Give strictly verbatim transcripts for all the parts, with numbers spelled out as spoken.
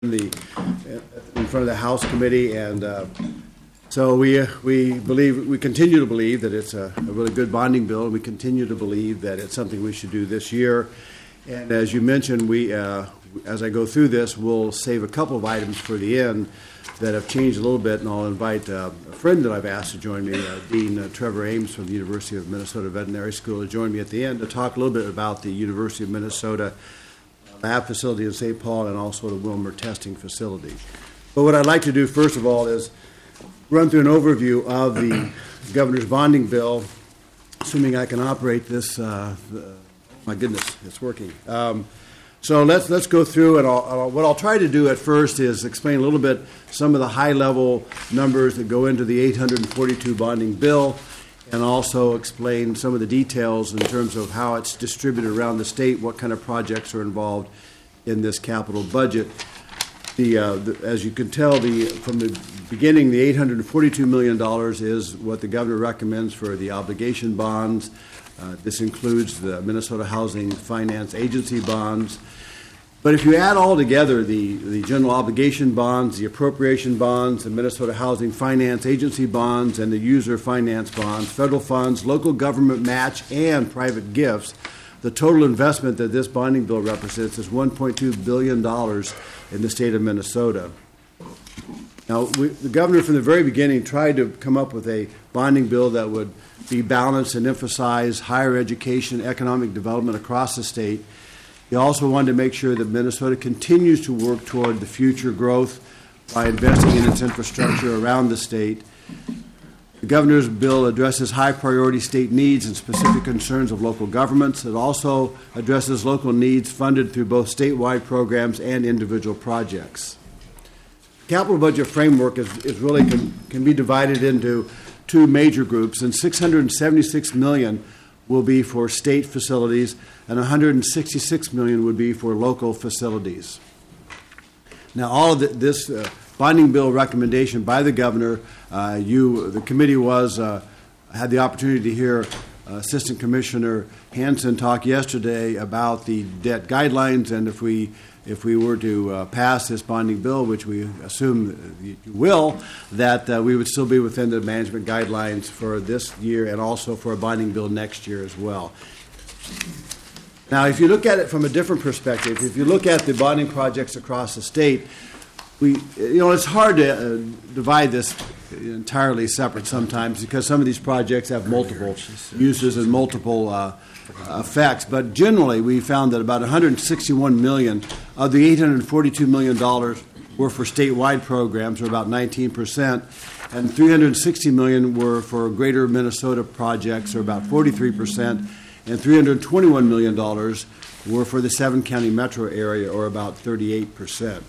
in the in front of the House committee, and uh, so we uh, we believe we continue to believe that it's a, a really good bonding bill, and we continue to believe that it's something we should do this year. And as you mentioned, we uh, as I go through this, we'll save a couple of items for the end that have changed a little bit, and I'll invite uh, a friend that I've asked to join me, uh, Dean uh, Trevor Ames from the University of Minnesota Veterinary School, to join me at the end to talk a little bit about the University of Minnesota lab facility in Saint Paul and also the Wilmer testing facility. But what I'd like to do, first of all, is run through an overview of the governor's bonding bill, assuming I can operate this. Uh, the, my goodness, it's working. Um, So let's let's go through, and I'll, I'll, what I'll try to do at first is explain a little bit some of the high-level numbers that go into the eight hundred forty-two bonding bill, and also explain some of the details in terms of how it's distributed around the state, what kind of projects are involved in this capital budget. The, uh, the as you can tell, the from the beginning, the eight hundred forty-two million dollars is what the governor recommends for the obligation bonds. Uh, this includes the Minnesota Housing Finance Agency bonds. But if you add all together the, the general obligation bonds, the appropriation bonds, the Minnesota Housing Finance Agency bonds, and the user finance bonds, federal funds, local government match, and private gifts, the total investment that this bonding bill represents is one point two billion dollars in the state of Minnesota. Now, we, the governor from the very beginning tried to come up with a bonding bill that would be balanced and emphasize higher education, economic development across the state. He also wanted to make sure that Minnesota continues to work toward the future growth by investing in its infrastructure around the state. The governor's bill addresses high-priority state needs and specific concerns of local governments. It also addresses local needs funded through both statewide programs and individual projects. The capital budget framework is, is really can, can be divided into two major groups, and six hundred seventy-six million dollars will be for state facilities, and one hundred sixty-six million dollars would be for local facilities. Now, all of the, this uh, bonding bill recommendation by the governor, uh, you, the committee was uh, had the opportunity to hear uh, Assistant Commissioner Hansen talk yesterday about the debt guidelines, and if we if we were to uh, pass this bonding bill, which we assume you will, that uh, we would still be within the management guidelines for this year and also for a bonding bill next year as well. Now, if you look at it from a different perspective, if you look at the bonding projects across the state, we, you know, it's hard to uh, divide this entirely separate sometimes because some of these projects have multiple uses and multiple uh, effects. But generally, we found that about one hundred sixty-one million dollars of the eight hundred forty-two million dollars were for statewide programs, or about nineteen percent, and three hundred sixty million dollars were for greater Minnesota projects, or about forty-three percent, and three hundred twenty-one million dollars were for the seven-county metro area, or about thirty-eight percent.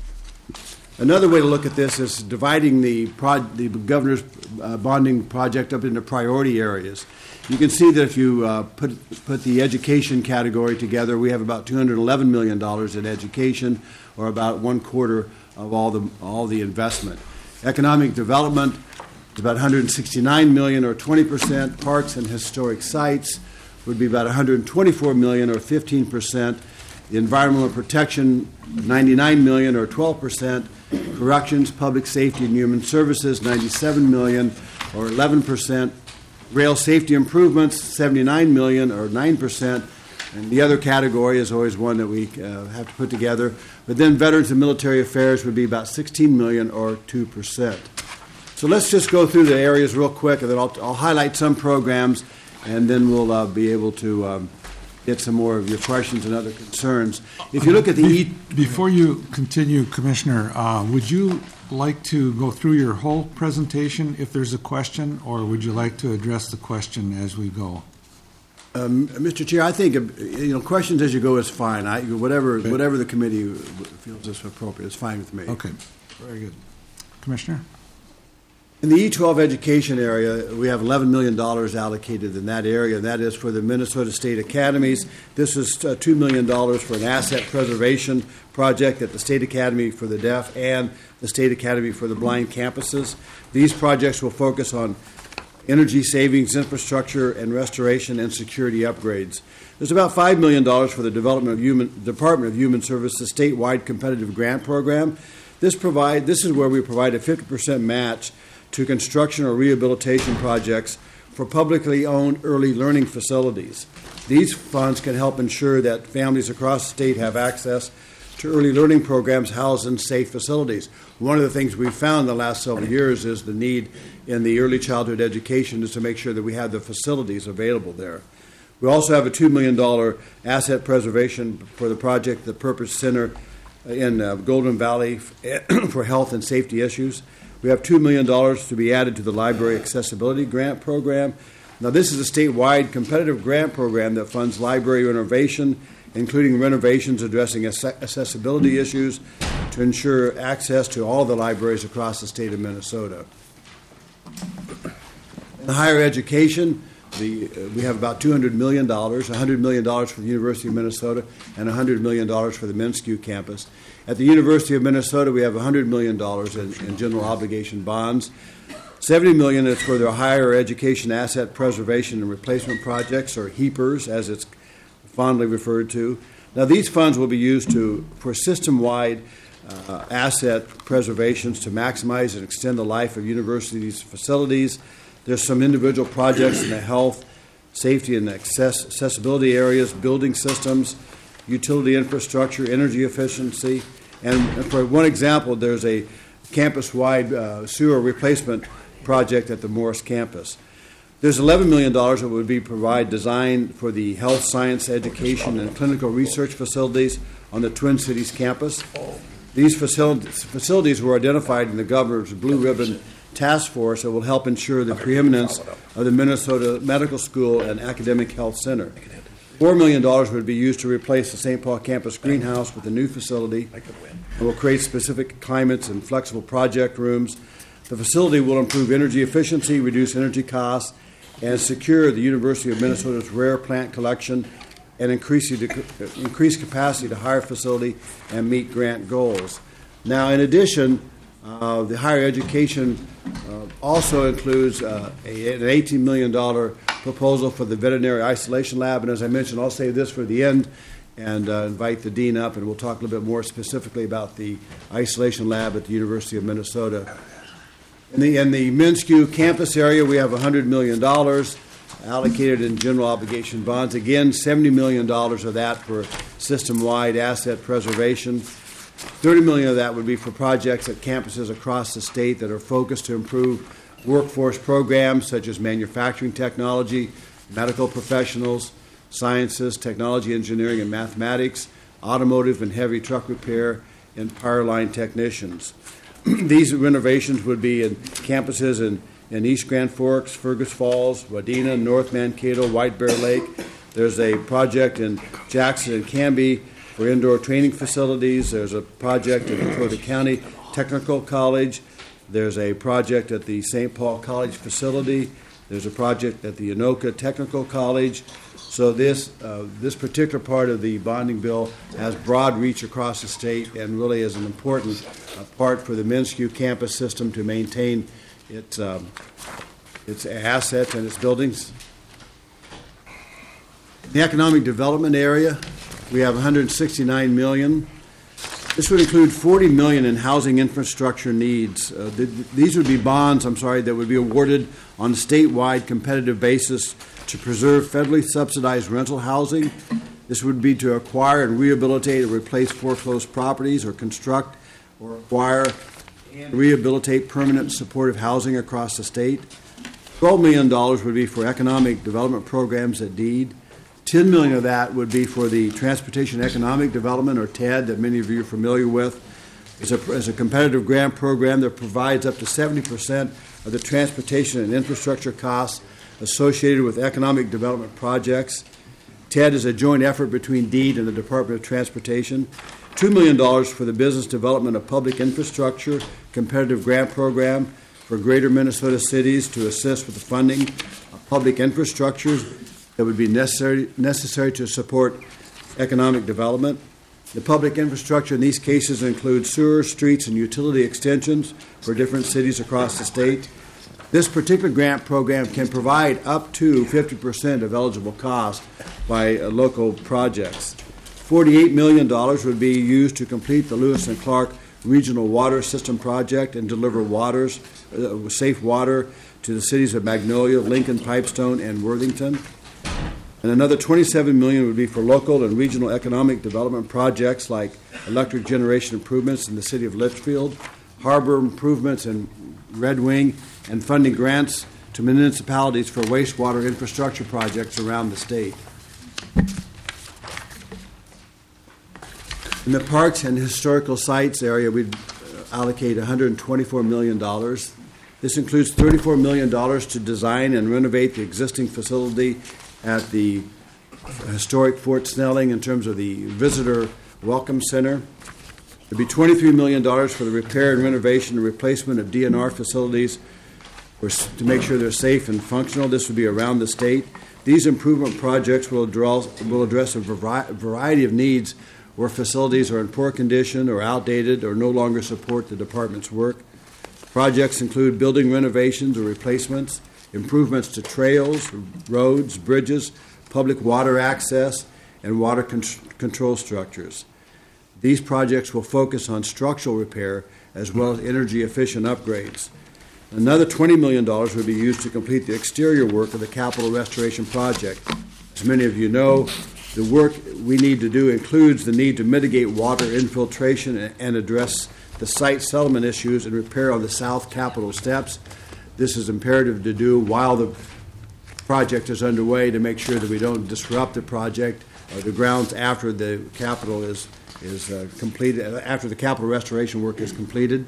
Another way to look at this is dividing the, pro- the governor's uh, bonding project up into priority areas. You can see that if you uh, put put the education category together, we have about two hundred eleven million dollars in education, or about one quarter of all the all the investment. Economic development is about one hundred sixty-nine million dollars, or twenty percent. Parks and historic sites would be about one hundred twenty-four million dollars, or fifteen percent. The environmental protection, ninety-nine million dollars, or twelve percent. Corrections, public safety, and human services, ninety-seven million dollars, or eleven percent. Rail safety improvements, seventy-nine million dollars, or nine percent. And the other category is always one that we uh, have to put together. But then veterans and military affairs would be about sixteen million dollars, or two percent. So let's just go through the areas real quick, and then I'll, I'll highlight some programs, and then we'll uh, be able to um, get some more of your questions and other concerns. If you look at the... Be- before you continue, Commissioner, uh, would you like to go through your whole presentation if there's a question, or would you like to address the question as we go? Um, Mister Chair, I think uh, you know questions as you go is fine. I, whatever okay. whatever the committee feels is appropriate is fine with me. Okay, very good. Commissioner? In the E twelve education area, we have eleven million dollars allocated in that area, and that is for the Minnesota State Academies. This is uh, two million dollars for an asset preservation project at the State Academy for the Deaf and the State Academy for the Blind campuses. These projects will focus on energy savings, infrastructure and restoration, and security upgrades. There's about five million dollars for the Development of Human, Department of Human Services statewide competitive grant program. This provide this is where we provide a fifty percent match to construction or rehabilitation projects for publicly owned early learning facilities. These funds can help ensure that families across the state have access to early learning programs housed in safe facilities. One of the things we've found in the last several years is the need in the early childhood education is to make sure that we have the facilities available there. We also have a two million dollars asset preservation for the project, the Purpose Center in uh, Golden Valley for health and safety issues. We have two million dollars to be added to the Library Accessibility Grant Program. Now, this is a statewide competitive grant program that funds library renovation, including renovations addressing accessibility issues to ensure access to all the libraries across the state of Minnesota. In higher education, the, uh, we have about two hundred million dollars, one hundred million dollars for the University of Minnesota and one hundred million dollars for the Minskew campus. At the University of Minnesota, we have one hundred million dollars in, in general obligation bonds. seventy million dollars is for their higher education asset preservation and replacement projects, or HEAPers, as it's fondly referred to. Now, these funds will be used to for system-wide uh, asset preservations to maximize and extend the life of universities' facilities. There's some individual projects in the health, safety, and access, accessibility areas, building systems, utility infrastructure, energy efficiency. And for one example, there's a campus-wide uh, sewer replacement project at the Morris campus. There's eleven million dollars that would be provide designed for the health, science, education, and clinical research facilities on the Twin Cities campus. These facilities, facilities were identified in the governor's Blue Ribbon Task Force that will help ensure the preeminence of the Minnesota Medical School and Academic Health Center. four million dollars would be used to replace the Saint Paul campus greenhouse with a new facility. It will create specific climates and flexible project rooms. The facility will improve energy efficiency, reduce energy costs, and secure the University of Minnesota's rare plant collection and increase, increase capacity to hire facility and meet grant goals. Now, in addition, uh, the higher education uh, also includes uh, a, an eighteen million dollars proposal for the veterinary isolation lab. And as I mentioned, I'll save this for the end and uh, invite the dean up, and we'll talk a little bit more specifically about the isolation lab at the University of Minnesota. In the, in the Minskew campus area, we have one hundred million dollars allocated in general obligation bonds. Again, seventy million dollars of that for system-wide asset preservation. thirty million dollars of that would be for projects at campuses across the state that are focused to improve workforce programs such as manufacturing technology, medical professionals, sciences, technology, engineering, and mathematics, automotive and heavy truck repair, and power line technicians. These renovations would be in campuses in, in East Grand Forks, Fergus Falls, Wadena, North Mankato, White Bear Lake. There's a project in Jackson and Canby for indoor training facilities. There's a project at Dakota County Technical College. There's a project at the Saint Paul College facility. There's a project at the Anoka Technical College. So this uh, this particular part of the bonding bill has broad reach across the state and really is an important uh, part for the Minskew campus system to maintain its um, its assets and its buildings. In the economic development area, we have one hundred sixty-nine million dollars. This would include forty million dollars in housing infrastructure needs. Uh, th- these would be bonds, I'm sorry, that would be awarded on a statewide competitive basis to preserve federally subsidized rental housing. This would be to acquire and rehabilitate or replace foreclosed properties, or construct or acquire and rehabilitate permanent supportive housing across the state. twelve million dollars would be for economic development programs at deed. ten million dollars of that would be for the Transportation Economic Development, or T E D, that many of you are familiar with. It's a, it's a competitive grant program that provides up to seventy percent of the transportation and infrastructure costs associated with economic development projects. T E D is a joint effort between deed and the Department of Transportation. two million dollars for the Business Development of Public Infrastructure competitive grant program for greater Minnesota cities to assist with the funding of public infrastructures that would be necessary necessary to support economic development. The public infrastructure in these cases includes sewers, streets, and utility extensions for different cities across the state. This particular grant program can provide up to fifty percent of eligible costs by uh, local projects. forty-eight million dollars would be used to complete the Lewis and Clark Regional Water System Project and deliver waters, uh, safe water to the cities of Magnolia, Lincoln, Pipestone, and Worthington. And another twenty-seven million dollars would be for local and regional economic development projects like electric generation improvements in the city of Litchfield, harbor improvements in Red Wing, and funding grants to municipalities for wastewater infrastructure projects around the state. In the parks and historical sites area, we'd allocate one hundred twenty-four million dollars. This includes thirty-four million dollars to design and renovate the existing facility at the historic Fort Snelling in terms of the Visitor Welcome Center. There'd be twenty-three million dollars for the repair and renovation and replacement of D N R facilities for, to make sure they're safe and functional. This would be around the state. These improvement projects will address, will address a variety of needs where facilities are in poor condition or outdated or no longer support the department's work. Projects include building renovations or replacements, improvements to trails, roads, bridges, public water access, and water con- control structures. These projects will focus on structural repair as well as energy-efficient upgrades. Another twenty million dollars would be used to complete the exterior work of the Capitol Restoration Project. As many of you know, the work we need to do includes the need to mitigate water infiltration and address the site settlement issues and repair on the South Capitol steps. This is imperative to do while the project is underway to make sure that we don't disrupt the project or the grounds after the Capitol is is uh, completed, after the Capitol restoration work is completed.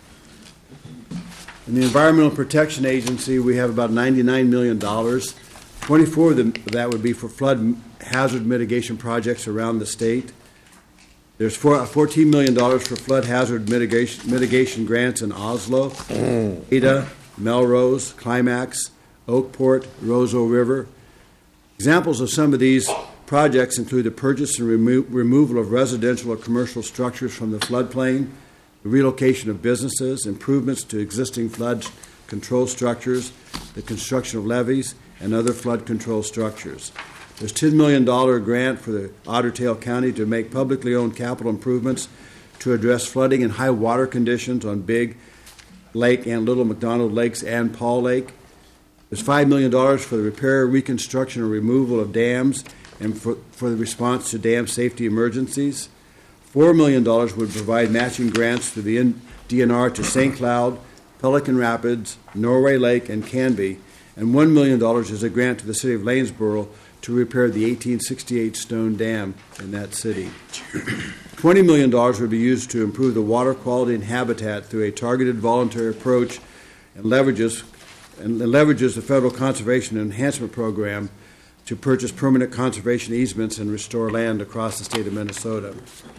In the Environmental Protection Agency, we have about ninety-nine million dollars. twenty-four of them, that would be for flood hazard mitigation projects around the state. There's four, fourteen million dollars for flood hazard mitigation, mitigation grants in Oslo, Ada, Melrose, Climax, Oakport, Roseau River. Examples of some of these projects include the purchase and remo- removal of residential or commercial structures from the floodplain, the relocation of businesses, improvements to existing flood control structures, the construction of levees, and other flood control structures. There's a ten million dollars grant for the Otter Tail County to make publicly owned capital improvements to address flooding and high water conditions on Big Lake and Little McDonald Lakes and Paul Lake. There's five million dollars for the repair, reconstruction, and removal of dams and for, for the response to dam safety emergencies. four million dollars would provide matching grants through the D N R to Saint Cloud, Pelican Rapids, Norway Lake, and Canby. And one million dollars is a grant to the city of Lanesboro to repair the eighteen sixty-eight stone dam in that city. twenty million dollars would be used to improve the water quality and habitat through a targeted voluntary approach and leverages, and leverages the Federal Conservation Enhancement Program to purchase permanent conservation easements and restore land across the state of Minnesota.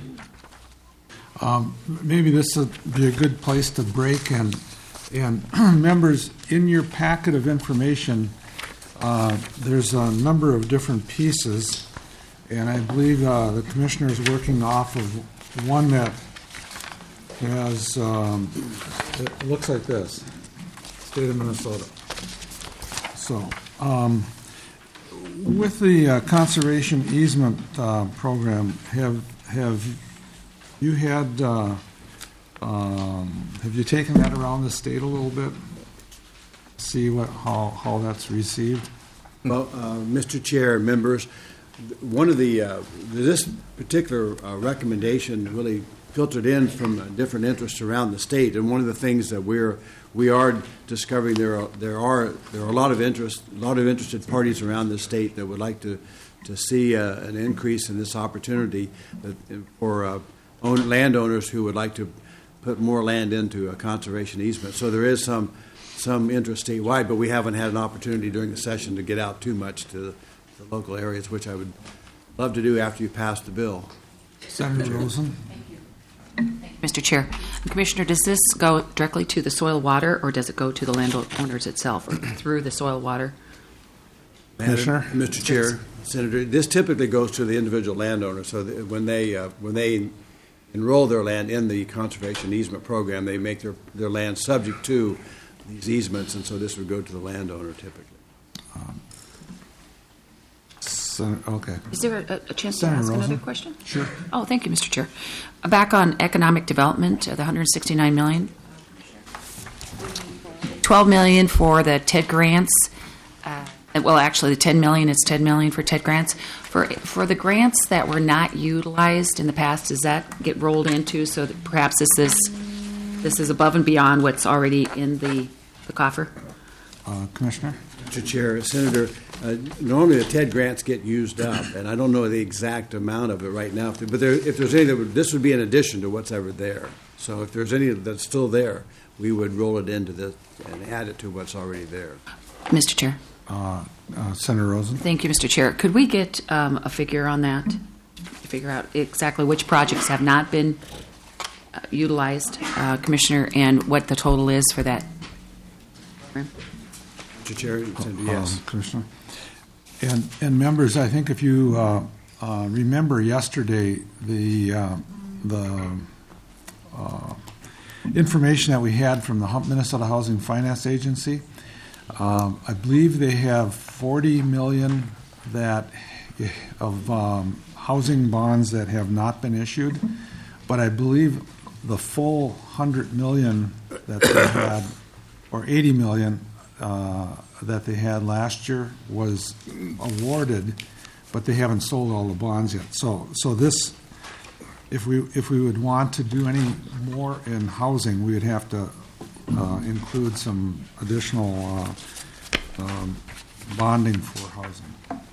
Um, maybe this would be a good place to break. And, and members, in your packet of information, uh, there's a number of different pieces, and I believe uh, the commissioner is working off of one that has, um, it looks like this, state of Minnesota. So, um, with the uh, conservation easement uh, program, have have you had uh, um, have you taken that around the state a little bit? See what how how that's received. Well, uh, Mister Chair, members, one of the uh, this particular uh, recommendation really filtered in from uh, different interests around the state, and one of the things that we're we are discovering there are there are there are a lot of interest a lot of interested parties around the state that would like to to see uh, an increase in this opportunity that, for uh, own, landowners who would like to put more land into a conservation easement. So there is some some interest statewide, but we haven't had an opportunity during the session to get out too much to the, the local areas, which I would love to do after you pass the bill. Senator Rosen. Mister Chair. Commissioner, does this go directly to the soil water, or does it go to the landowners itself, or through the soil water? Commissioner? Mister Chair, Senator, this typically goes to the individual landowner. So that when they uh, when they enroll their land in the conservation easement program, they make their, their land subject to these easements, and so this would go to the landowner typically. Sen- Okay. Is there a, a chance Senator to ask another Rosen? question? Sure. Oh, thank you, Mister Chair. Back on economic development, uh, the one hundred sixty-nine million dollars. twelve million dollars for the T E D grants. Uh, well, actually, the ten million dollars is ten million dollars for T E D grants. For for the grants that were not utilized in the past, does that get rolled into so that perhaps this is this is above and beyond what's already in the, the coffer? Uh, Commissioner? Mister Chair, Senator, uh, normally the T E D grants get used up, and I don't know the exact amount of it right now, but there, if there's any, that would, this would be in addition to what's ever there. So if there's any that's still there, we would roll it into this and add it to what's already there. Mister Chair. Uh, uh, Senator Rosen? Thank you, Mister Chair. Could we get um, a figure on that? To figure out exactly which projects have not been uh, utilized, uh, Commissioner, and what the total is for that? Mister Chair, Senator, yes. Um, Commissioner? And, and members, I think if you uh, uh, remember yesterday, the, uh, the uh, information that we had from the Minnesota Housing Finance Agency, um, I believe they have forty million that of um, housing bonds that have not been issued, but I believe the full one hundred million that they had, or eighty million uh, that they had last year was awarded, but they haven't sold all the bonds yet. So, so this, if we if we would want to do any more in housing, we would have to uh, include some additional uh, um, bonding for housing.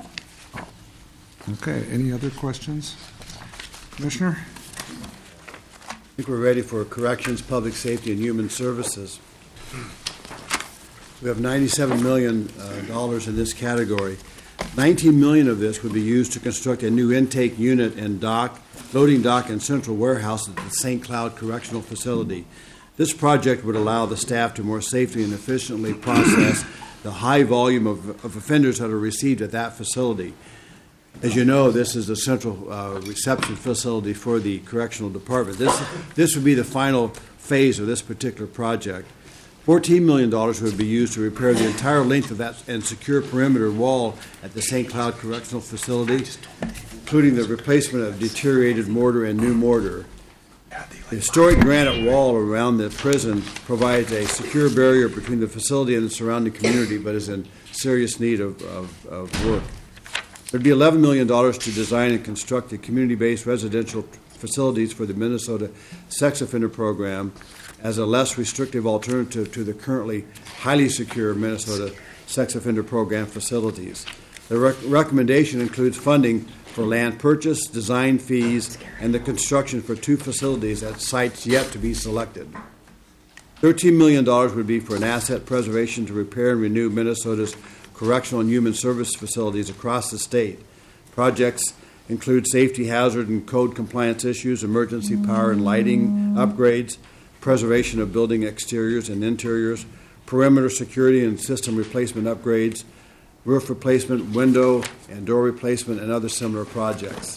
Okay. Any other questions, Commissioner? I think we're ready for corrections, public safety, and human services. We have ninety-seven million dollars uh, in this category. nineteen million dollars of this would be used to construct a new intake unit and dock, loading dock, and central warehouse at the Saint Cloud Correctional Facility. This project would allow the staff to more safely and efficiently process the high volume of, of offenders that are received at that facility. As you know, this is the central uh, reception facility for the correctional department. This, this would be the final phase of this particular project. fourteen million dollars would be used to repair the entire length of that and secure perimeter wall at the Saint Cloud Correctional Facility, including the replacement of deteriorated mortar and new mortar. The historic granite wall around the prison provides a secure barrier between the facility and the surrounding community, but is in serious need of, of, of work. There would be eleven million dollars to design and construct the community-based residential facilities for the Minnesota Sex Offender Program as a less restrictive alternative to the currently highly secure Minnesota Sex Offender Program facilities. The rec- recommendation includes funding for land purchase, design fees, and the construction for two facilities at sites yet to be selected. thirteen million dollars would be for an asset preservation to repair and renew Minnesota's correctional and human service facilities across the state. Projects include safety hazard and code compliance issues, emergency power and lighting upgrades, preservation of building exteriors and interiors, perimeter security and system replacement upgrades, roof replacement, window and door replacement, and other similar projects.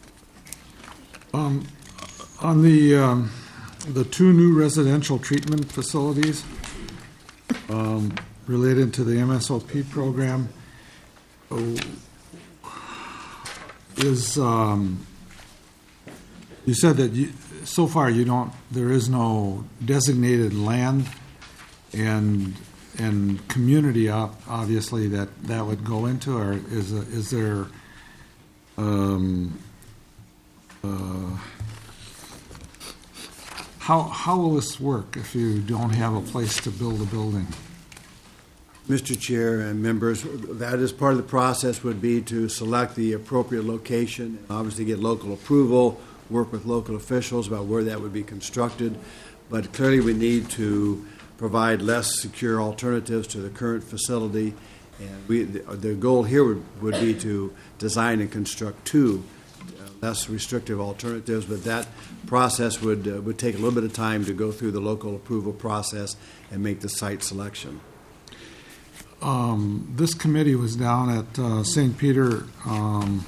Um, on the um, the two new residential treatment facilities um, related to the M S O P program, oh, is um, you said that you, so far you don't. There is no designated land and and community, obviously, that that would go into, or is a, is there um, uh, how how will this work if you don't have a place to build a building? Mister Chair and members, that is part of the process would be to select the appropriate location, and obviously get local approval, work with local officials about where that would be constructed, but clearly we need to provide less secure alternatives to the current facility, and we, the, the goal here would, would be to design and construct two uh, less restrictive alternatives, but that process would uh, would take a little bit of time to go through the local approval process and make the site selection. Um, this committee was down at uh, Saint Peter um,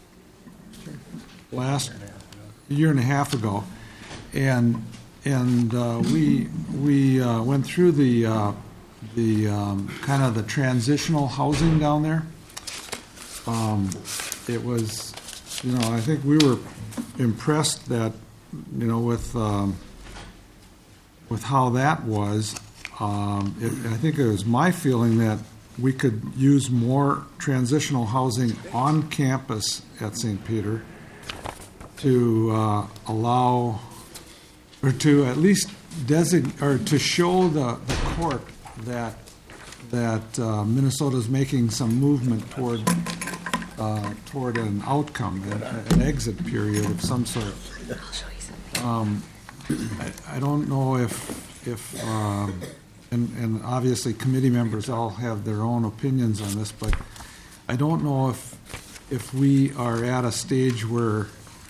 last year and a half ago, and and uh, we we uh, went through the uh, the um, kind of the transitional housing down there. Um, It was, you know, I think we were impressed that, you know, with, um, with how that was. Um, it, I think it was my feeling that we could use more transitional housing on campus at Saint Peter to uh, allow, or to at least designate, or to show the, the court that, that uh, Minnesota's making some movement toward, uh, toward an outcome, an, an exit period of some sort. Um, I, I don't know if, if um, and, and obviously committee members all have their own opinions on this, but I don't know if, if we are at a stage where,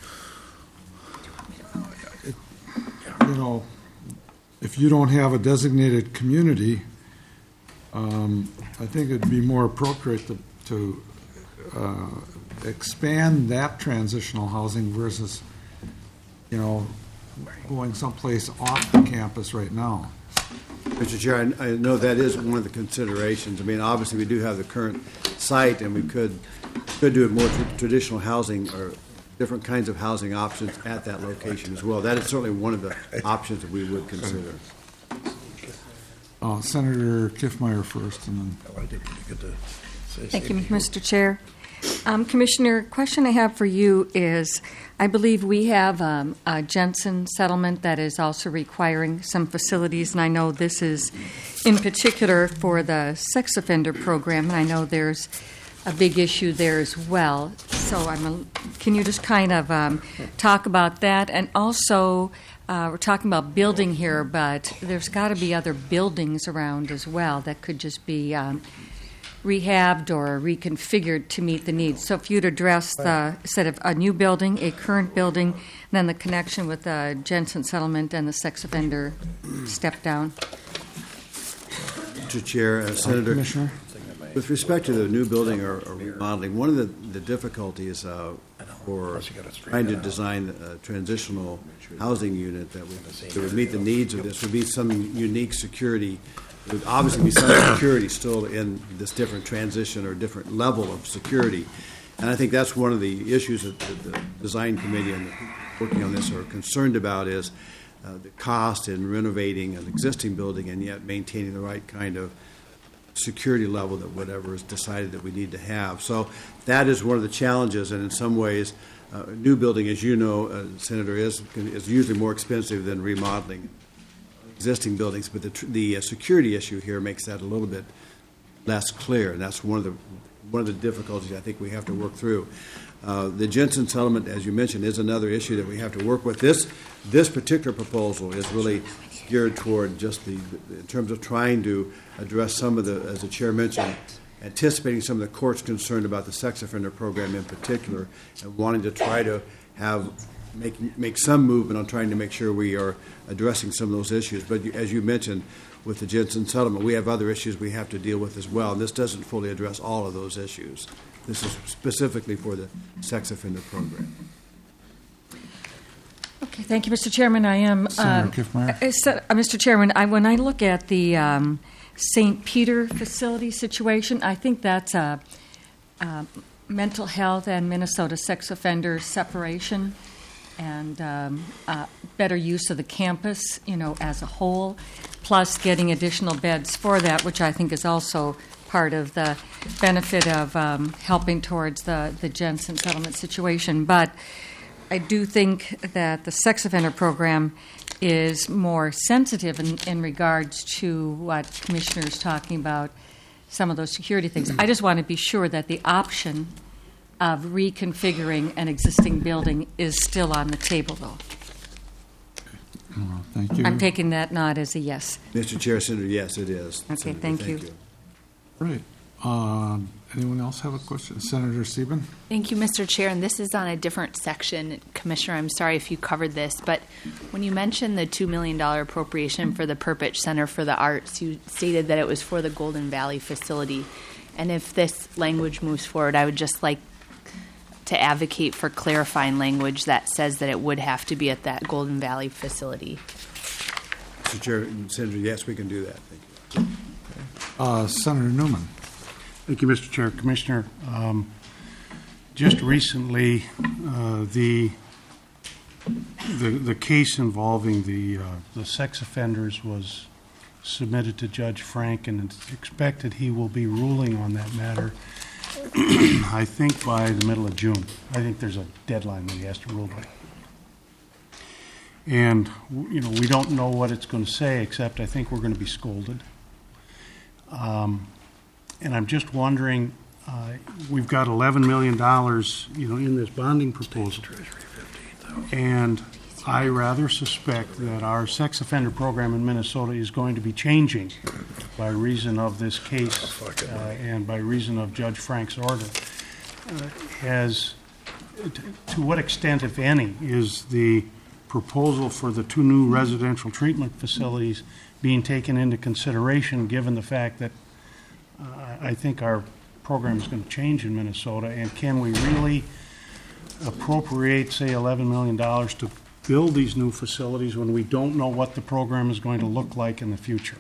it, you know, if you don't have a designated community, um, I think it'd be more appropriate to, to uh, expand that transitional housing versus, you know, going someplace off the campus right now. Mister Chair, I I know that is one of the considerations. I mean, obviously, we do have the current site, and we could, could do more tr- traditional housing or different kinds of housing options at that location as well. That is certainly one of the options that we would consider. Uh, Senator Kiffmeyer first, and then. Oh, I didn't get to say Thank you, safety. Mister Chair. Um, Commissioner, question I have for you is, I believe we have um, a Jensen settlement that is also requiring some facilities, and I know this is in particular for the sex offender program, and I know there's a big issue there as well. So I'm a, can you just kind of um, talk about that? And also, uh, we're talking about building here, but there's got to be other buildings around as well that could just be um, rehabbed or reconfigured to meet the needs. So if you'd address the, instead of a new building, a current building, then the connection with the Jensen settlement and the sex offender step down. Mister Chair, uh, Senator, Commissioner? with respect to the new building or or remodeling, one of the, the difficulties uh, for trying to design a transitional housing unit that would, that would meet the needs of this would be some unique security. There would obviously be some security still in this different transition or different level of security. And I think that's one of the issues that the, the design committee and the people working on this are concerned about is uh, the cost in renovating an existing building and yet maintaining the right kind of security level that whatever is decided that we need to have. So that is one of the challenges, and in some ways, uh, a new building, as you know, uh, Senator, is is usually more expensive than remodeling existing buildings. But the tr- the uh, security issue here makes that a little bit less clear, and that's one of the one of the difficulties I think we have to work through. Uh, the Jensen settlement, as you mentioned, is another issue that we have to work with. This this particular proposal is really geared toward just the, in terms of trying to address some of the, as the chair mentioned, anticipating some of the court's concern about the sex offender program in particular, and wanting to try to have make make some movement on trying to make sure we are addressing some of those issues. But you, as you mentioned, with the Jensen settlement, we have other issues we have to deal with as well, and this doesn't fully address all of those issues. This is specifically for the sex offender program. Okay, thank you, Mister Chairman. I am, Senator um, Kiffmeyer. uh, so- uh, Mister Chairman, I, when I look at the um, Saint Peter facility situation, I think that's a, uh mental health and Minnesota sex offender separation and um, uh, better use of the campus, you know, as a whole, plus getting additional beds for that, which I think is also part of the benefit of um, helping towards the, the Jensen settlement situation. But I do think that the sex offender program is more sensitive in, in regards to what Commissioner is talking about, some of those security things. I just want to be sure that the option of reconfiguring an existing building is still on the table, though. Uh, Thank you. I'm taking that nod as a yes. Mister Chair, Senator, yes, it is. Okay, Senator, thank you. Right. Um, anyone else have a question? Senator Sieben? Thank you, Mister Chair. And this is on a different section. Commissioner, I'm sorry if you covered this, but when you mentioned the two million dollars appropriation for the Perpich Center for the Arts, you stated that it was for the Golden Valley facility. And if this language moves forward, I would just like to advocate for clarifying language that says that it would have to be at that Golden Valley facility. Mister Chair, Senator, yes, we can do that. Thank you. Uh, Senator Newman. Thank you, Mister Chair. Commissioner, um, just recently, uh, the, the the case involving the uh, the sex offenders was submitted to Judge Frank, and it's expected he will be ruling on that matter, I think, by the middle of June. I think there's a deadline that he has to rule by. And, you know, we don't know what it's going to say, except I think we're going to be scolded. Um, and I'm just wondering, uh, we've got eleven million dollars, you know, in this bonding proposal. And I rather suspect that our sex offender program in Minnesota is going to be changing by reason of this case uh, and by reason of Judge Frank's order. Uh, has, to what extent, if any, is the proposal for the two new residential treatment facilities being taken into consideration, given the fact that uh, I think our program is going to change in Minnesota, and can we really appropriate, say, eleven million dollars to build these new facilities when we don't know what the program is going to look like in the future?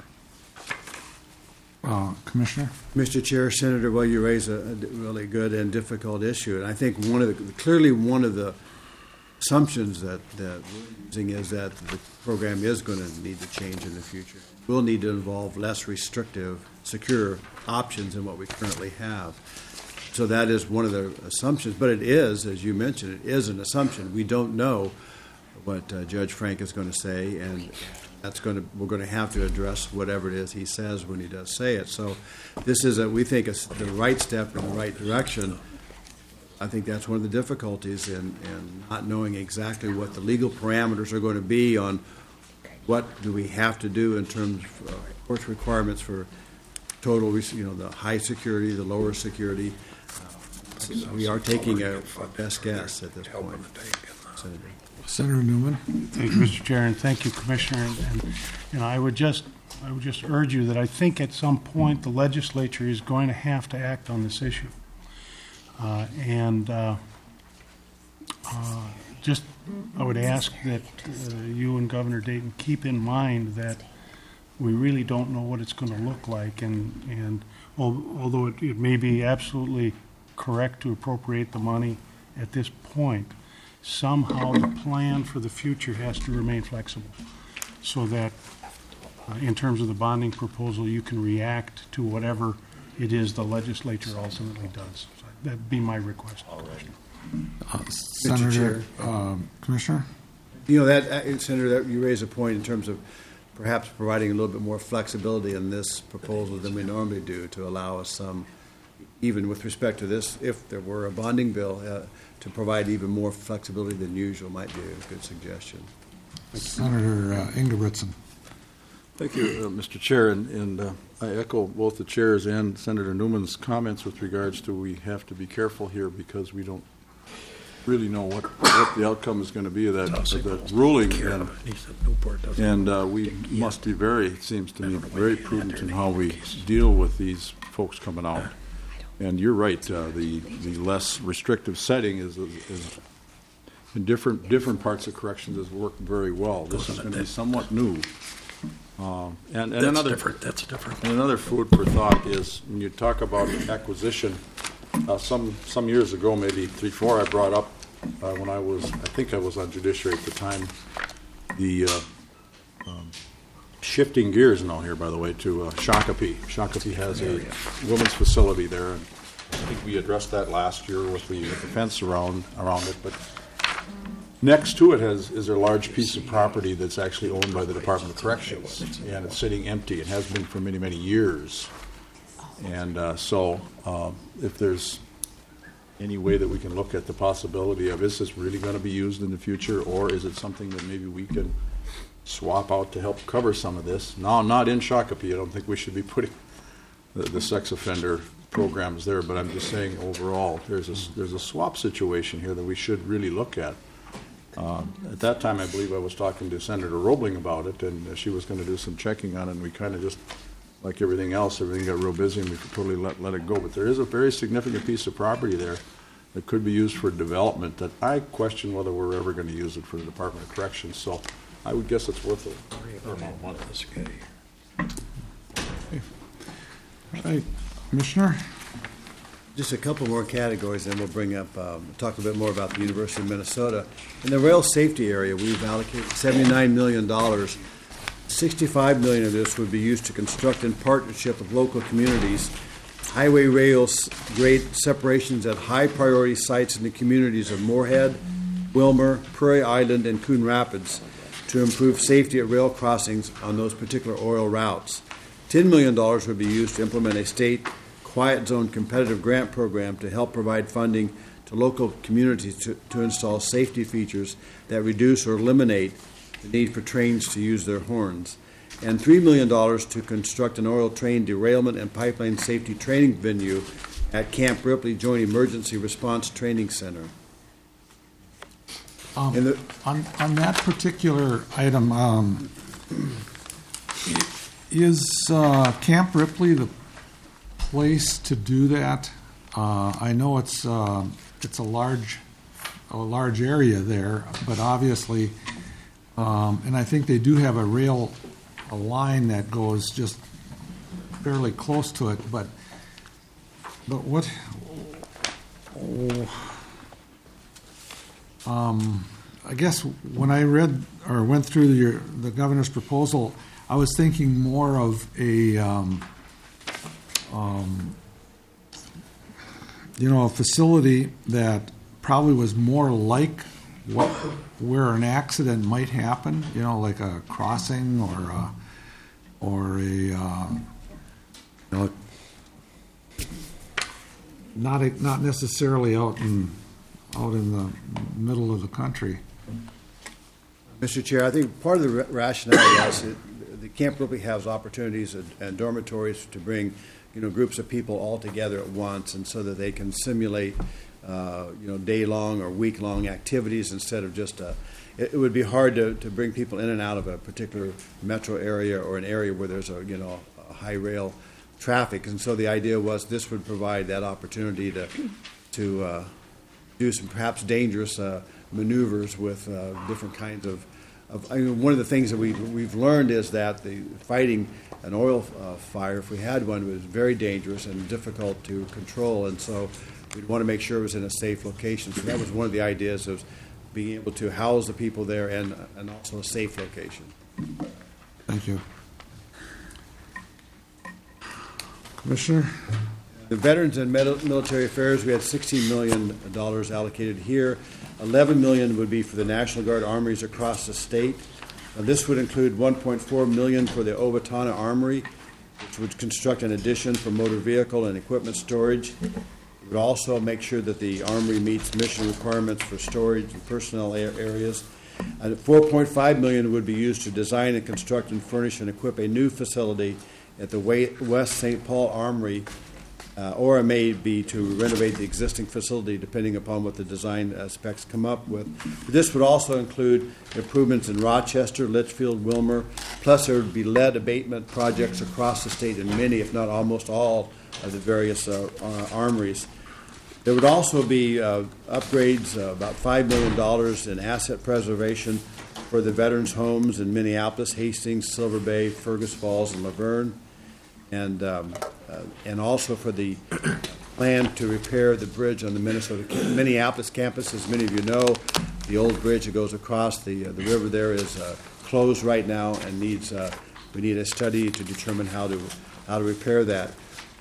Uh, Commissioner? Mister Chair, Senator, well, you raise a, a really good and difficult issue, and I think one of the, clearly one of the assumptions that, that we're using is that the program is going to need to change in the future. We'll need to involve less restrictive, secure options than what we currently have. So that is one of the assumptions, but it is, as you mentioned, it is an assumption. We don't know what uh, Judge Frank is going to say, and that's going to, we're going to have to address whatever it is he says when he does say it. So this is, a, we think, a, the right step in the right direction. I think that's one of the difficulties in, in not knowing exactly what the legal parameters are going to be on what do we have to do in terms of, of course, requirements for total, you know, the high security, the lower security. Uh, we are taking a, a best guess at this point. Senator. Senator Newman. Thank you, Mister Chair, and thank you, Commissioner. And, and you know, I would just, I would just urge you that I think at some point the legislature is going to have to act on this issue. Uh, and uh, uh, just, I would ask that uh, you and Governor Dayton keep in mind that we really don't know what it's going to look like, and and al- although it, it may be absolutely correct to appropriate the money at this point, somehow the plan for the future has to remain flexible, so that uh, in terms of the bonding proposal, you can react to whatever it is the legislature ultimately does. So that'd be my request. Uh, Senator, um, Commissioner? You know, that, uh, Senator, that you raise a point in terms of perhaps providing a little bit more flexibility in this proposal than we normally do to allow us some, even with respect to this, if there were a bonding bill, uh, to provide even more flexibility than usual might be a good suggestion. Senator uh, Ingebrigtsen. Thank you, uh, Mister Chair, and, and uh, I echo both the chairs and Senator Newman's comments with regards to we have to be careful here because we don't really know what, what the outcome is going to be of that, of that ruling, and, and uh, we must be very, it seems to me, very prudent in how we deal with these folks coming out. And you're right, uh, the the less restrictive setting is, is in different different parts of corrections has worked very well. This is going to be somewhat new. Uh, and and That's another different. That's different. And another food for thought is when you talk about acquisition. Uh, some some years ago, maybe three, four, I brought up uh, when I was, I think I was on judiciary at the time, the uh, um, shifting gears now here, by the way, to uh, Shakopee. Shakopee has a women's facility there, and I think we addressed that last year with the, with the fence around around it. But next to it has is a large piece of property that's actually owned by the Department of Corrections, and it's sitting empty. It has been for many, many years. And uh, so uh, if there's any way that we can look at the possibility of is this really going to be used in the future, or is it something that maybe we can swap out to help cover some of this? Now, not in Shakopee. I don't think we should be putting the, the sex offender programs there, but I'm just saying overall there's a, there's a swap situation here that we should really look at. Uh, at that time, I believe I was talking to Senator Roebling about it, and uh, she was going to do some checking on it, and we kind of just, like everything else, everything got real busy and we could totally let, let it go. But there is a very significant piece of property there that could be used for development that I question whether we're ever going to use it for the Department of Corrections. So I would guess it's worth a fair amount of money. Right, Commissioner? Just a couple more categories, then we'll bring up, um, talk a bit more about the University of Minnesota. In the rail safety area, we've allocated seventy-nine million dollars. sixty-five million dollars of this would be used to construct in partnership with local communities highway rail s- grade separations at high-priority sites in the communities of Moorhead, Wilmer, Prairie Island, and Coon Rapids to improve safety at rail crossings on those particular oil routes. ten million dollars would be used to implement a state quiet zone competitive grant program to help provide funding to local communities to, to install safety features that reduce or eliminate the need for trains to use their horns. And three million dollars to construct an oil train derailment and pipeline safety training venue at Camp Ripley Joint Emergency Response Training Center. Um, In the- On, on that particular item, um, is uh, Camp Ripley the place to do that? Uh, I know it's, uh, it's a large, a large area there, but obviously, um, and I think they do have a rail, a line that goes just fairly close to it, but, but what, oh, um, I guess when I read or went through your, the governor's proposal, I was thinking more of a, um, um, you know, a facility that probably was more like what, where an accident might happen, you know, like a crossing or a, or a, uh, you know, not a, not necessarily out in out in the middle of the country. Mister Chair, I think part of the ra- rationale was that the Camp Ripley has opportunities and- and dormitories to bring, you know, groups of people all together at once, and so that they can simulate, uh, you know, day-long or week-long activities instead of just a. It, it would be hard to, to bring people in and out of a particular metro area or an area where there's a, you know, a high rail traffic, and so the idea was this would provide that opportunity to to uh, do some perhaps dangerous uh, maneuvers with uh, different kinds of. of I mean, one of the things that we we've learned is that the fighting an oil uh, fire, if we had one, was very dangerous and difficult to control, and so we'd want to make sure it was in a safe location. So that was one of the ideas of being able to house the people there and and also a safe location. Thank you. Commissioner? The Veterans and Mil- Military Affairs, we had sixteen million dollars allocated here. eleven million dollars would be for the National Guard armories across the state. Uh, This would include one point four million dollars for the Owatonna Armory, which would construct an addition for motor vehicle and equipment storage. It would also make sure that the armory meets mission requirements for storage and personnel a- areas. Uh, four point five million dollars would be used to design and construct and furnish and equip a new facility at the Wa- West Saint Paul Armory, uh, or it may be to renovate the existing facility depending upon what the design uh, specs come up with. This would also include improvements in Rochester, Litchfield, Wilmer, plus there would be lead abatement projects across the state in many, if not almost all, of the various uh, uh, armories. There would also be uh, upgrades, uh, about five million dollars in asset preservation for the veterans' homes in Minneapolis, Hastings, Silver Bay, Fergus Falls, and Laverne, and um, uh, and also for the plan to repair the bridge on the Minnesota Minneapolis campus. As many of you know, the old bridge that goes across the uh, the river there is uh, closed right now and needs uh, we need a study to determine how to how to repair that.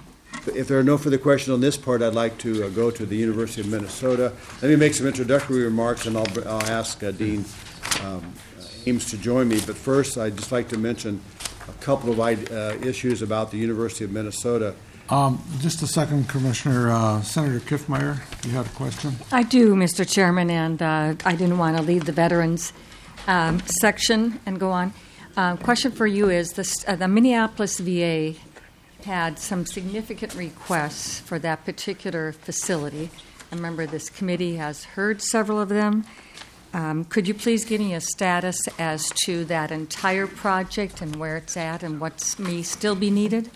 If there are no further questions on this part, I'd like to uh, go to the University of Minnesota. Let me make some introductory remarks, and I'll, I'll ask uh, Dean um, Ames to join me. But first, I'd just like to mention a couple of uh, issues about the University of Minnesota. Um, just a second, Commissioner. Uh, Senator Kiffmeyer, you had a question? I do, Mister Chairman, and uh, I didn't want to leave the veterans um, section and go on. Uh, question for you is, this, uh, the Minneapolis V A had some significant requests for that particular facility. I remember this committee has heard several of them. Um, could you please give me a status as to that entire project and where it's at and what may still be needed?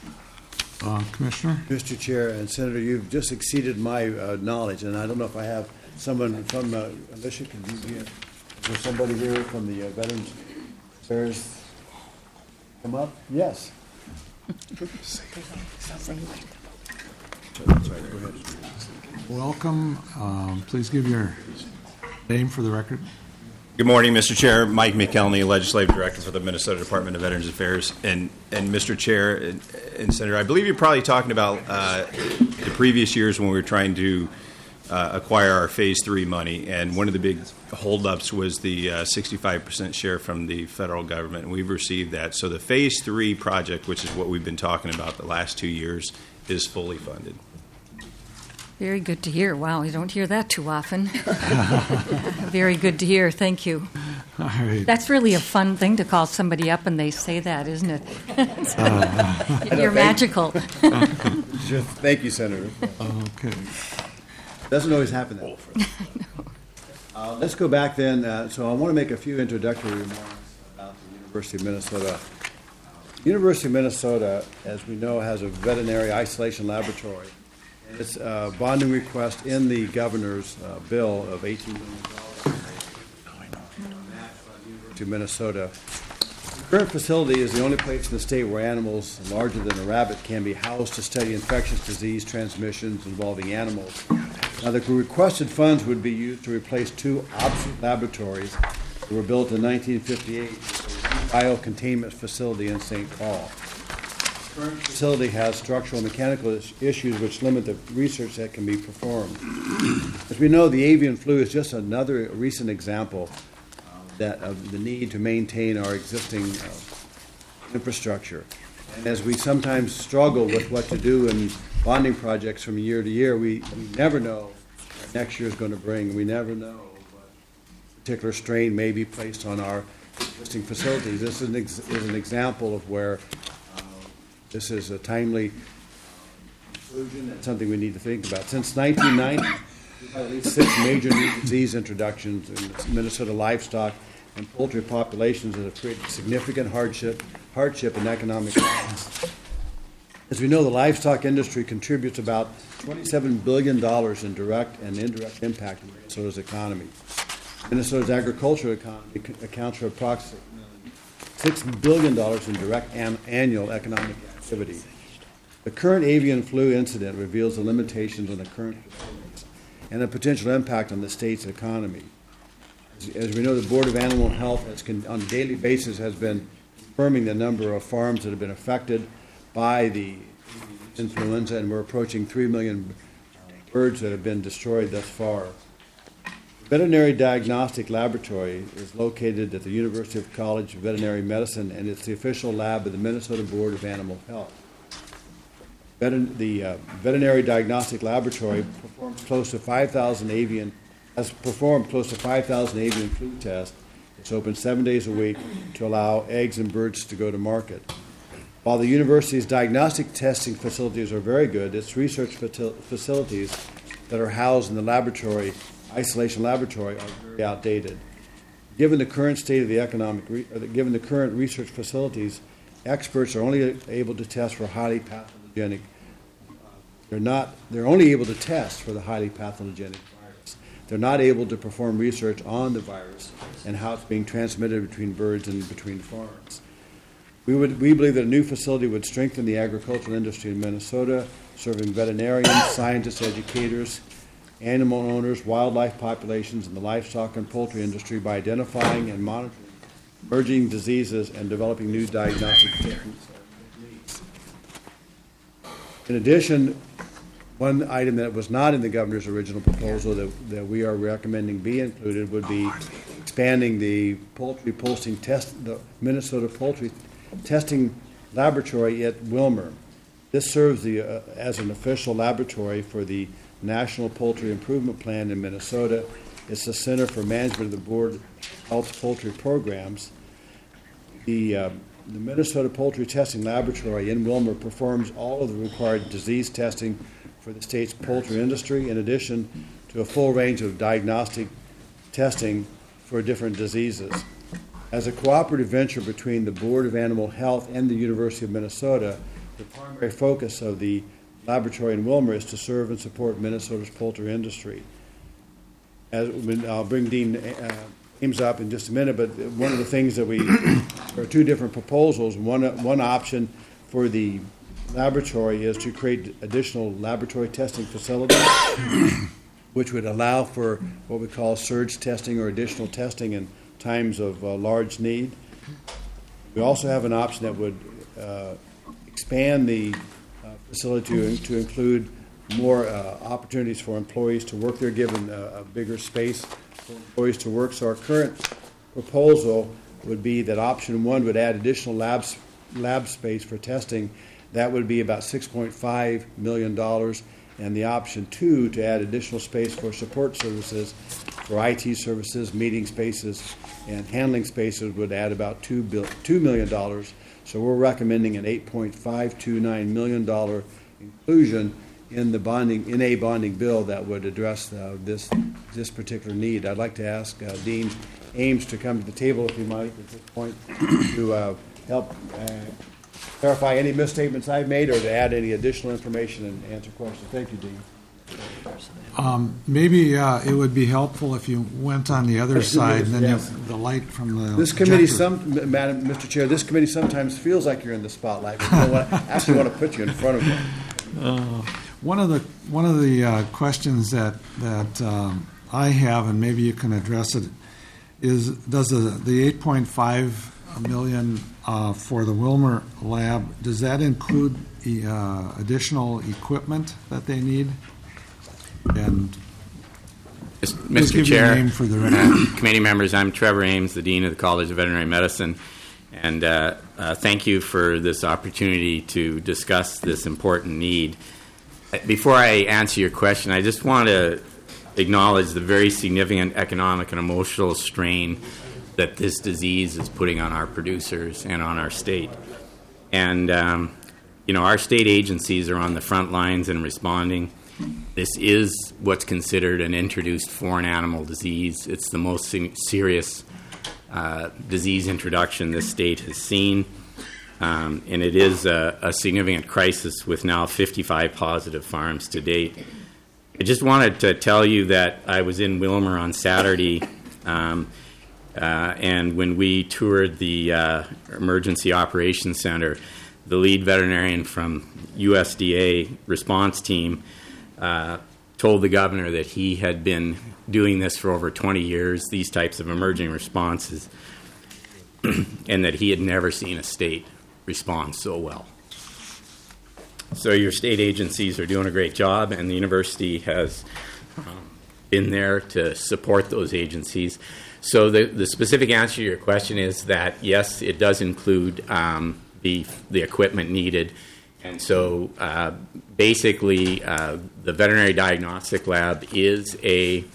Uh, Commissioner? Mister Chair and Senator, you've just exceeded my uh, knowledge, and I don't know if I have someone from uh, Alicia. Can you, is there somebody here from the uh, Veterans Affairs come up? Yes. Welcome. Um, Please give your name for the record. Good morning, Mister Chair. Mike McKelney, Legislative Director for the Minnesota Department of Veterans Affairs. And, and Mister Chair and, and Senator, I believe you're probably talking about uh, the previous years when we were trying to uh, acquire our Phase three money. And one of the big holdups was the uh, sixty-five percent share from the federal government. And we've received that. So the Phase three project, which is what we've been talking about the last two years, is fully funded. Very good to hear. Wow, you don't hear that too often. Very good to hear. Thank you. All right. That's really a fun thing to call somebody up and they say that, isn't it? You're magical. Thank you, Senator. Okay. Doesn't always happen that way. Uh, let's go back then. Uh, so I want to make a few introductory remarks about the University of Minnesota. University of Minnesota, as we know, has a veterinary isolation laboratory. And its uh, bonding request in the governor's uh, bill of eighteen million dollars to Minnesota. The current facility is the only place in the state where animals larger than a rabbit can be housed to study infectious disease transmissions involving animals. Now, the requested funds would be used to replace two obsolete laboratories that were built in nineteen fifty-eight, biocontainment facility in Saint Paul. The current facility has structural and mechanical is- issues which limit the research that can be performed. As we know, the avian flu is just another recent example uh, that of the need to maintain our existing uh, infrastructure. And as we sometimes struggle with what to do in bonding projects from year to year, we, we never know what next year is going to bring. We never know what particular strain may be placed on our existing facilities. This is an, ex- is an example of where uh, this is a timely conclusion and something we need to think about. Since nineteen ninety, we've had at least six major new disease introductions in the Minnesota livestock and poultry populations that have created significant hardship, hardship and economic loss. As we know, the livestock industry contributes about twenty-seven billion dollars in direct and indirect impact on Minnesota's economy. Minnesota's agricultural economy accounts for approximately six billion dollars in direct an- annual economic activity. The current avian flu incident reveals the limitations on the current facilities and the potential impact on the state's economy. As, as we know, the Board of Animal Health has con- on a daily basis has been confirming the number of farms that have been affected by the influenza, and we're approaching three million birds that have been destroyed thus far. The Veterinary Diagnostic Laboratory is located at the University of College of Veterinary Medicine, and it's the official lab of the Minnesota Board of Animal Health. Veter- the uh, Veterinary Diagnostic Laboratory performs close to five thousand avian, has performed close to five thousand avian flu tests. It's open seven days a week to allow eggs and birds to go to market. While the university's diagnostic testing facilities are very good, its research fatil- facilities that are housed in the laboratory, isolation laboratory, are very outdated. Given the current state of the economic, re- or the, given the current research facilities, experts are only able to test for highly pathogenic. Uh, they're not. They're only able to test for the highly pathogenic virus. They're not able to perform research on the virus and how it's being transmitted between birds and between farms. We would we believe that a new facility would strengthen the agricultural industry in Minnesota, serving veterinarians, scientists, educators, animal owners, wildlife populations, and the livestock and poultry industry by identifying and monitoring emerging diseases and developing new diagnostic techniques. In addition, one item that was not in the governor's original proposal that, that we are recommending be included would be expanding the poultry posting test, the Minnesota Poultry Testing Laboratory at Wilmer. This serves the, uh, as an official laboratory for the National Poultry Improvement Plan in Minnesota. It's the Center for Management of the Board of Health Poultry Programs. The, uh, the Minnesota Poultry Testing Laboratory in Wilmer performs all of the required disease testing for the state's poultry industry, in addition to a full range of diagnostic testing for different diseases. As a cooperative venture between the Board of Animal Health and the University of Minnesota, the primary focus of the laboratory in Wilmer is to serve and support Minnesota's poultry industry. As, I'll bring Dean uh, Ames up in just a minute, but one of the things that we, there are two different proposals. One, one option for the laboratory is to create additional laboratory testing facilities, which would allow for what we call surge testing or additional testing in times of uh, large need. We also have an option that would uh, expand the uh, facility to, to include more uh, opportunities for employees to work there, given a, a bigger space for employees to work. So our current proposal would be that option one would add additional labs, lab space for testing. That would be about six point five million dollars. And the option two, to add additional space for support services, for I T services, meeting spaces, and handling spaces, would add about two million dollars. So we're recommending an eight point five two nine million dollars inclusion in the bonding, in a bonding bill that would address uh, this this particular need. I'd like to ask uh, Dean Ames to come to the table, if he might, at this point, to uh, help uh, clarify any misstatements I've made or to add any additional information and answer questions. Thank you, Dean. Um, maybe uh, it would be helpful if you went on the other side, and then Yes. you, the light from the This committee, projector. some, Madam, Mister Chair, this committee sometimes feels like you're in the spotlight, but I want- actually want to put you in front of them. One of the one of the uh, questions that that um, I have, and maybe you can address it, is does the the eight point five million uh, for the Wilmer lab, does that include the, uh, additional equipment that they need? And Mister please give your Chair, name for the record. committee members, I'm Trevor Ames, the Dean of the College of Veterinary Medicine, and uh, uh, thank you for this opportunity to discuss this important need. Before I answer your question, I just want to acknowledge the very significant economic and emotional strain that this disease is putting on our producers and on our state. And, um, you know, our state agencies are on the front lines in responding. This is what's considered an introduced foreign animal disease. It's the most se- serious uh, disease introduction this state has seen. Um, and it is a, a significant crisis with now fifty-five positive farms to date. I just wanted to tell you that I was in Wilmer on Saturday, um, uh, and when we toured the uh, Emergency Operations Center, the lead veterinarian from U S D A response team uh, told the governor that he had been doing this for over twenty years, these types of emerging responses, and that he had never seen a state respond so well. So your state agencies are doing a great job, and the university has um, been there to support those agencies. So the, the specific answer to your question is that, yes, it does include um, the, the equipment needed. And so uh, basically, uh, the veterinary diagnostic lab is a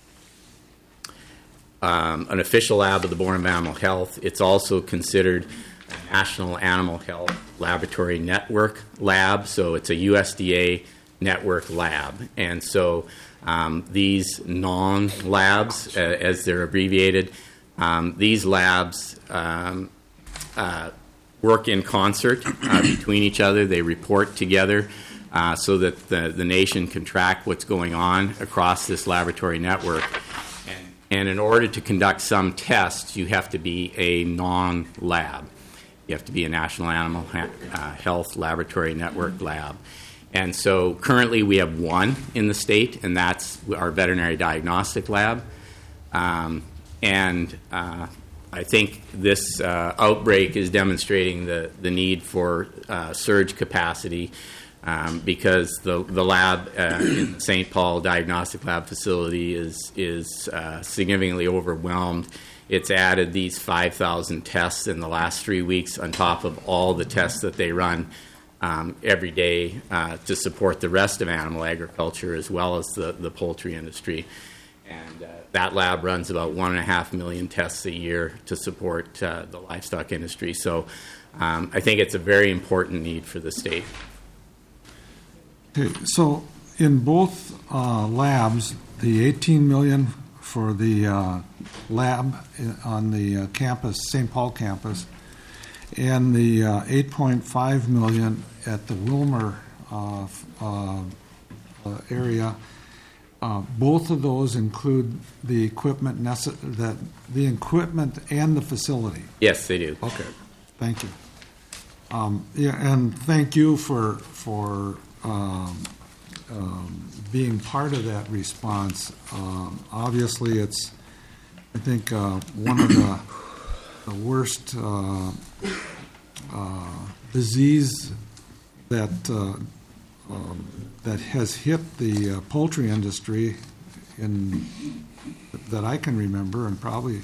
um, an official lab of the Board of Animal Health. It's also considered a National Animal Health Laboratory Network lab, so it's a U S D A network lab. And so um, these non-labs, uh, as they're abbreviated, um, these labs um, uh, work in concert uh, between each other. They report together uh, so that the, the nation can track what's going on across this laboratory network. And, and in order to conduct some tests, you have to be a non-lab. You have to be a National Animal ha- uh, Health Laboratory Network lab. And so currently we have one in the state, and that's our veterinary diagnostic lab. Um, and uh, I think this uh, outbreak is demonstrating the, the need for uh, surge capacity um, because the, the lab uh, in the Saint Paul Diagnostic Lab facility is, is uh, significantly overwhelmed. It's added these five thousand tests in the last three weeks on top of all the tests that they run um, every day uh, to support the rest of animal agriculture as well as the, the poultry industry. And uh, that lab runs about one and a half million tests a year to support uh, the livestock industry. So um, I think it's a very important need for the state. Okay, so in both uh, labs, the eighteen million for the uh, lab on the uh, campus, Saint Paul campus, and the uh, eight point five million at the Wilmer uh, uh, uh, area. Uh, both of those include the equipment necess- that the equipment and the facility. Yes, they do. Okay, thank you. Um, yeah, and thank you for for um, um, being part of that response. Um, obviously, it's I think uh, one of the the worst uh, uh, disease that uh, um, that has hit the uh, poultry industry in that I can remember, and probably.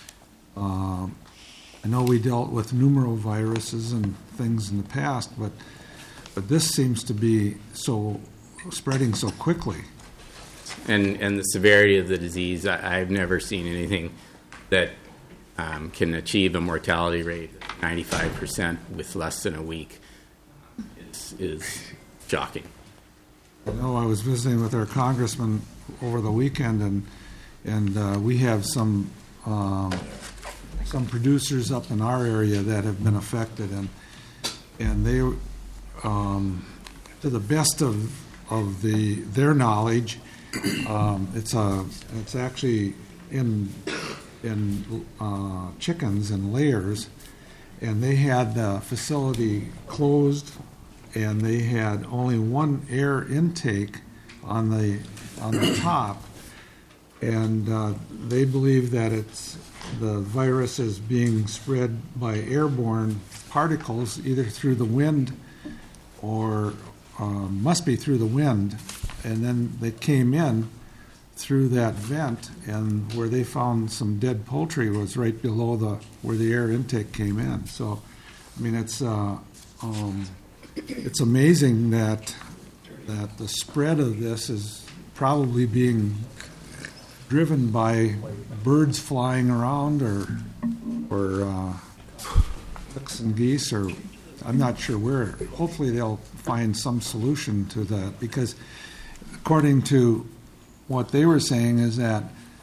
Uh, I know we dealt with numeroviruses and things in the past, but but this seems to be so spreading so quickly. And and the severity of the disease, I, I've never seen anything that um, can achieve a mortality rate of ninety-five percent with less than a week. It's, is shocking. I know I was visiting with our congressman over the weekend, and and uh, we have some. Um, some producers up in our area that have been affected, and and they, um, to the best of of the their knowledge, um, it's a it's actually in in uh, chickens and layers, and they had the facility closed, and they had only one air intake on the on the top, and uh, they believe that it's. The virus is being spread by airborne particles, either through the wind or um, must be through the wind. And then they came in through that vent, and where they found some dead poultry was right below the where the air intake came in. So, I mean, it's uh, um, it's amazing that that the spread of this is probably being driven by birds flying around, or or uh, ducks and geese, or I'm not sure where. Hopefully they'll find some solution to that, because according to what they were saying is that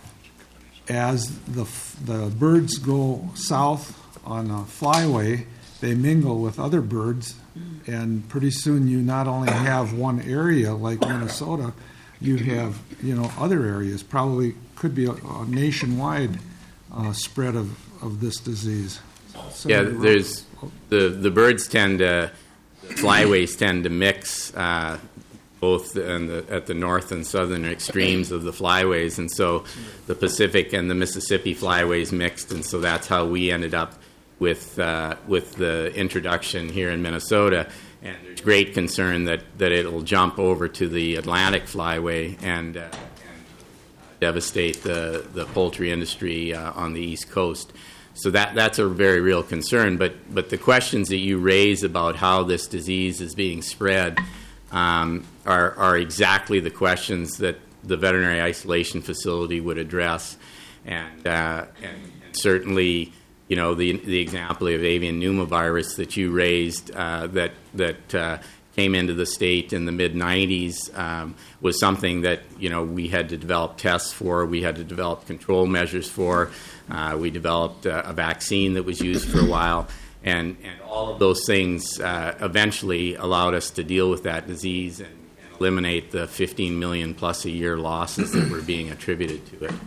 as the the birds go south on a flyway, they mingle with other birds, and pretty soon you not only have one area like Minnesota, you have, you know, other areas. Probably could be a, a nationwide uh, spread of, of this disease. So yeah, there's the the birds tend to, flyways tend to mix uh, both in the, at the north and southern extremes of the flyways, and so the Pacific and the Mississippi flyways mixed, and so that's how we ended up with uh, with the introduction here in Minnesota. And there's great concern that, that it'll jump over to the Atlantic flyway and, uh, and devastate the, the poultry industry uh, on the East Coast. So that that's a very real concern. But but the questions that you raise about how this disease is being spread um, are are exactly the questions that the veterinary isolation facility would address, and uh, and, and certainly. You know, the the example of avian pneumovirus that you raised uh, that that uh, came into the state in the mid nineties um, was something that, you know, we had to develop tests for, we had to develop control measures for. Uh, we developed uh, a vaccine that was used for a while, and, and all of those things uh, eventually allowed us to deal with that disease and, and eliminate the fifteen million plus a year losses that were being attributed to it.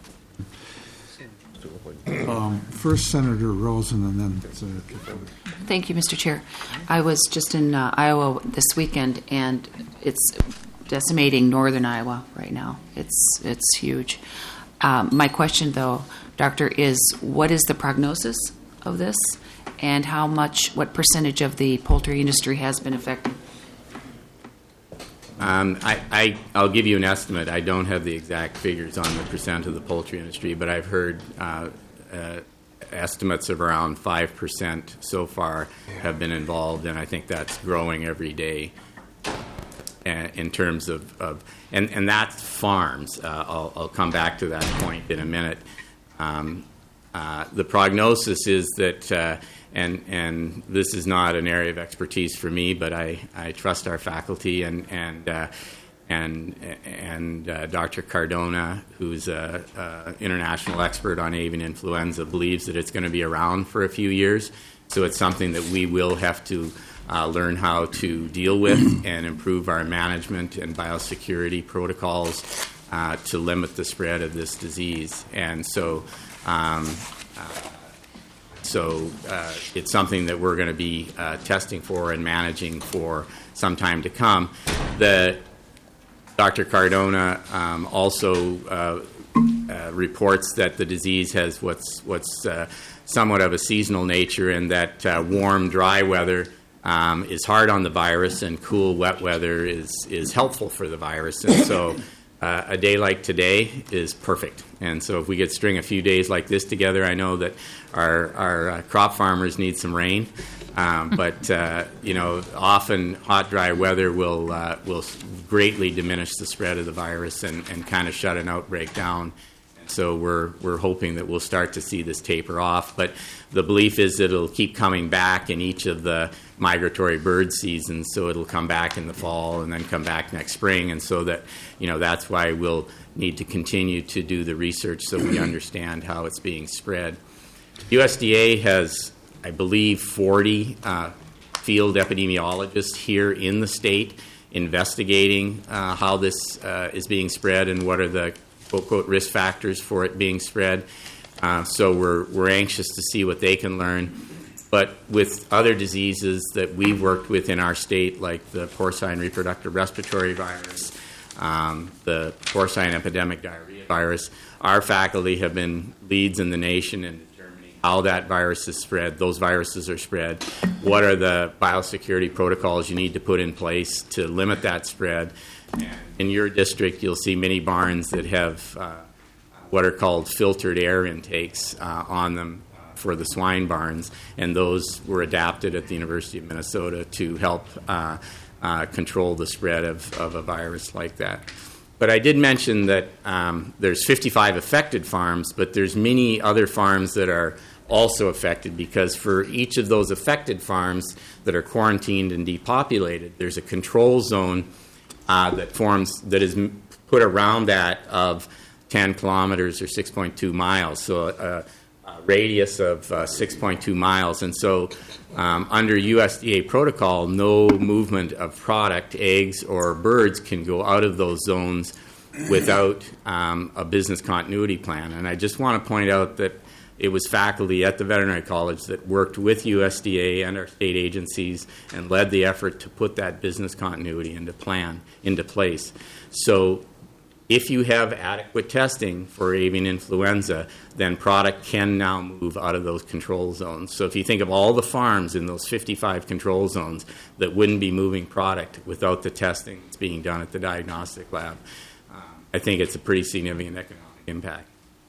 Um, first, Senator Rosen, and then Senator Kiffer. Thank you, Mister Chair. I was just in uh, Iowa this weekend, and it's decimating northern Iowa right now. It's it's huge. Um, my question, though, Doctor, is what is the prognosis of this, and how much, what percentage of the poultry industry has been affected? Um, I, I, I'll give you an estimate. I don't have the exact figures on the percent of the poultry industry, but I've heard uh, uh, estimates of around five percent so far have been involved, and I think that's growing every day uh, in terms of, of and, and that's farms. Uh, I'll, I'll come back to that point in a minute. Um, uh, the prognosis is that uh, And and this is not an area of expertise for me, but I, I trust our faculty and and uh, and and uh, Doctor Cardona, who's an international expert on avian influenza, believes that it's going to be around for a few years. So it's something that we will have to uh, learn how to deal with and improve our management and biosecurity protocols uh, to limit the spread of this disease. And so. Um, uh, so uh, it's something that we're going to be uh, testing for and managing for some time to come. The Doctor Cardona um, also uh, uh, reports that the disease has what's what's uh, somewhat of a seasonal nature, and that uh, warm, dry weather um, is hard on the virus, and cool, wet weather is is helpful for the virus. And so, uh, a day like today is perfect. And so, if we get string a few days like this together, I know that our our uh, crop farmers need some rain. Um, but uh, you know, often hot, dry weather will uh, will greatly diminish the spread of the virus and, and kind of shut an outbreak down. So we're we're hoping that we'll start to see this taper off. But the belief is that it'll keep coming back in each of the migratory bird seasons. So it'll come back in the fall and then come back next spring. And so that, you know, that's why we'll need to continue to do the research so we understand how it's being spread. U S D A has, I believe, forty uh, field epidemiologists here in the state investigating uh, how this uh, is being spread and what are the quote, quote, risk factors for it being spread. Uh, so we're we're anxious to see what they can learn. But with other diseases that we've worked with in our state, like the porcine reproductive respiratory virus, um, the porcine epidemic diarrhea virus, our faculty have been leads in the nation in determining how that virus is spread, those viruses are spread, what are the biosecurity protocols you need to put in place to limit that spread. In your district, you'll see many barns that have uh, what are called filtered air intakes uh, on them for the swine barns, and those were adapted at the University of Minnesota to help uh, uh, control the spread of, of a virus like that. But I did mention that um, there's fifty-five affected farms, but there's many other farms that are also affected, because for each of those affected farms that are quarantined and depopulated, there's a control zone Uh, that forms that is m- put around that of ten kilometers or six point two miles, so a, a radius of uh, six point two miles. And so, um, under U S D A protocol, no movement of product, eggs, or birds can go out of those zones without um, a business continuity plan. And I just want to point out that it was faculty at the Veterinary College that worked with U S D A and our state agencies and led the effort to put that business continuity into plan into place. So if you have adequate testing for avian influenza, then product can now move out of those control zones. So if you think of all the farms in those fifty-five control zones that wouldn't be moving product without the testing that's being done at the diagnostic lab, um, I think it's a pretty significant economic impact.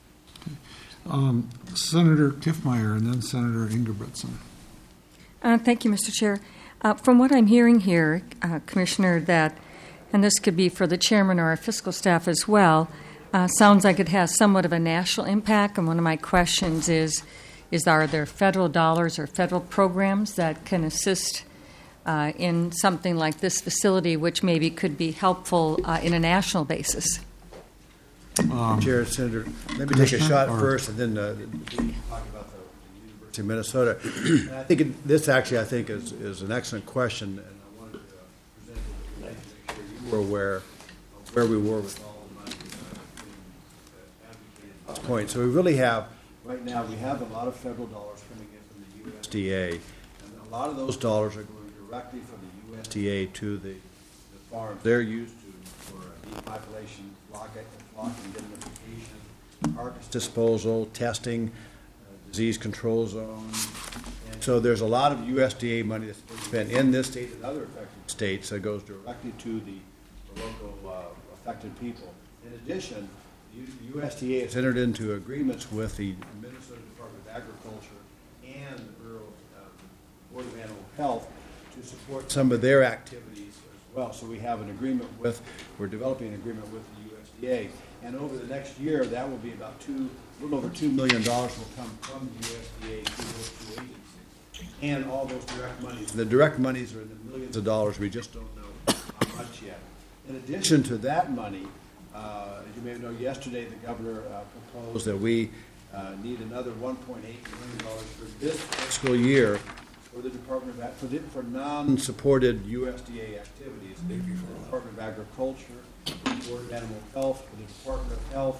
Um, Senator Kiffmeyer and then Senator Ingebrigtsen. Uh, thank you, Mister Chair. Uh, from what I'm hearing here, uh, Commissioner, that, and this could be for the chairman or our fiscal staff as well, uh, sounds like it has somewhat of a national impact. And one of my questions is, is are there federal dollars or federal programs that can assist uh, in something like this facility, which maybe could be helpful uh, in a national basis? Um, Chair, Senator, let me take a shot or- first, and then uh, talk about the University of Minnesota. And I think it, this actually, I think, is, is an excellent question, and I wanted to uh, present it to the committee to make sure you were aware of where we were with all the money uh, advocated at this point. So we really have, right now, we have a lot of federal dollars coming in from the U S D A, and a lot of those dollars are going directly from the U S D A to the, the farms they're used to for uh, depopulation, flock indemnification, carcass disposal, testing, uh, disease control zone. And so there's a lot of U S D A money that's been spent in this state and other affected states that goes directly to the, the local uh, affected people. In addition, the U S D A has entered into agreements with the Minnesota Department of Agriculture and the Bureau of uh, Board of Animal Health to support some of their activities as well. So we have an agreement with, we're developing an agreement with the U S D A. And over the next year, that will be about two, a little over two million dollars will come from the U S D A to those two agencies, and all those direct monies. The direct monies are in the millions of dollars. We just don't know how much yet. In addition to that money, uh, as you may know, yesterday the governor uh, proposed that we uh, need another one point eight million dollars for this fiscal year for the Department of for, the, for non-supported U S D A activities. The Department of Agriculture, the Board of Animal Health, for the Department of Health,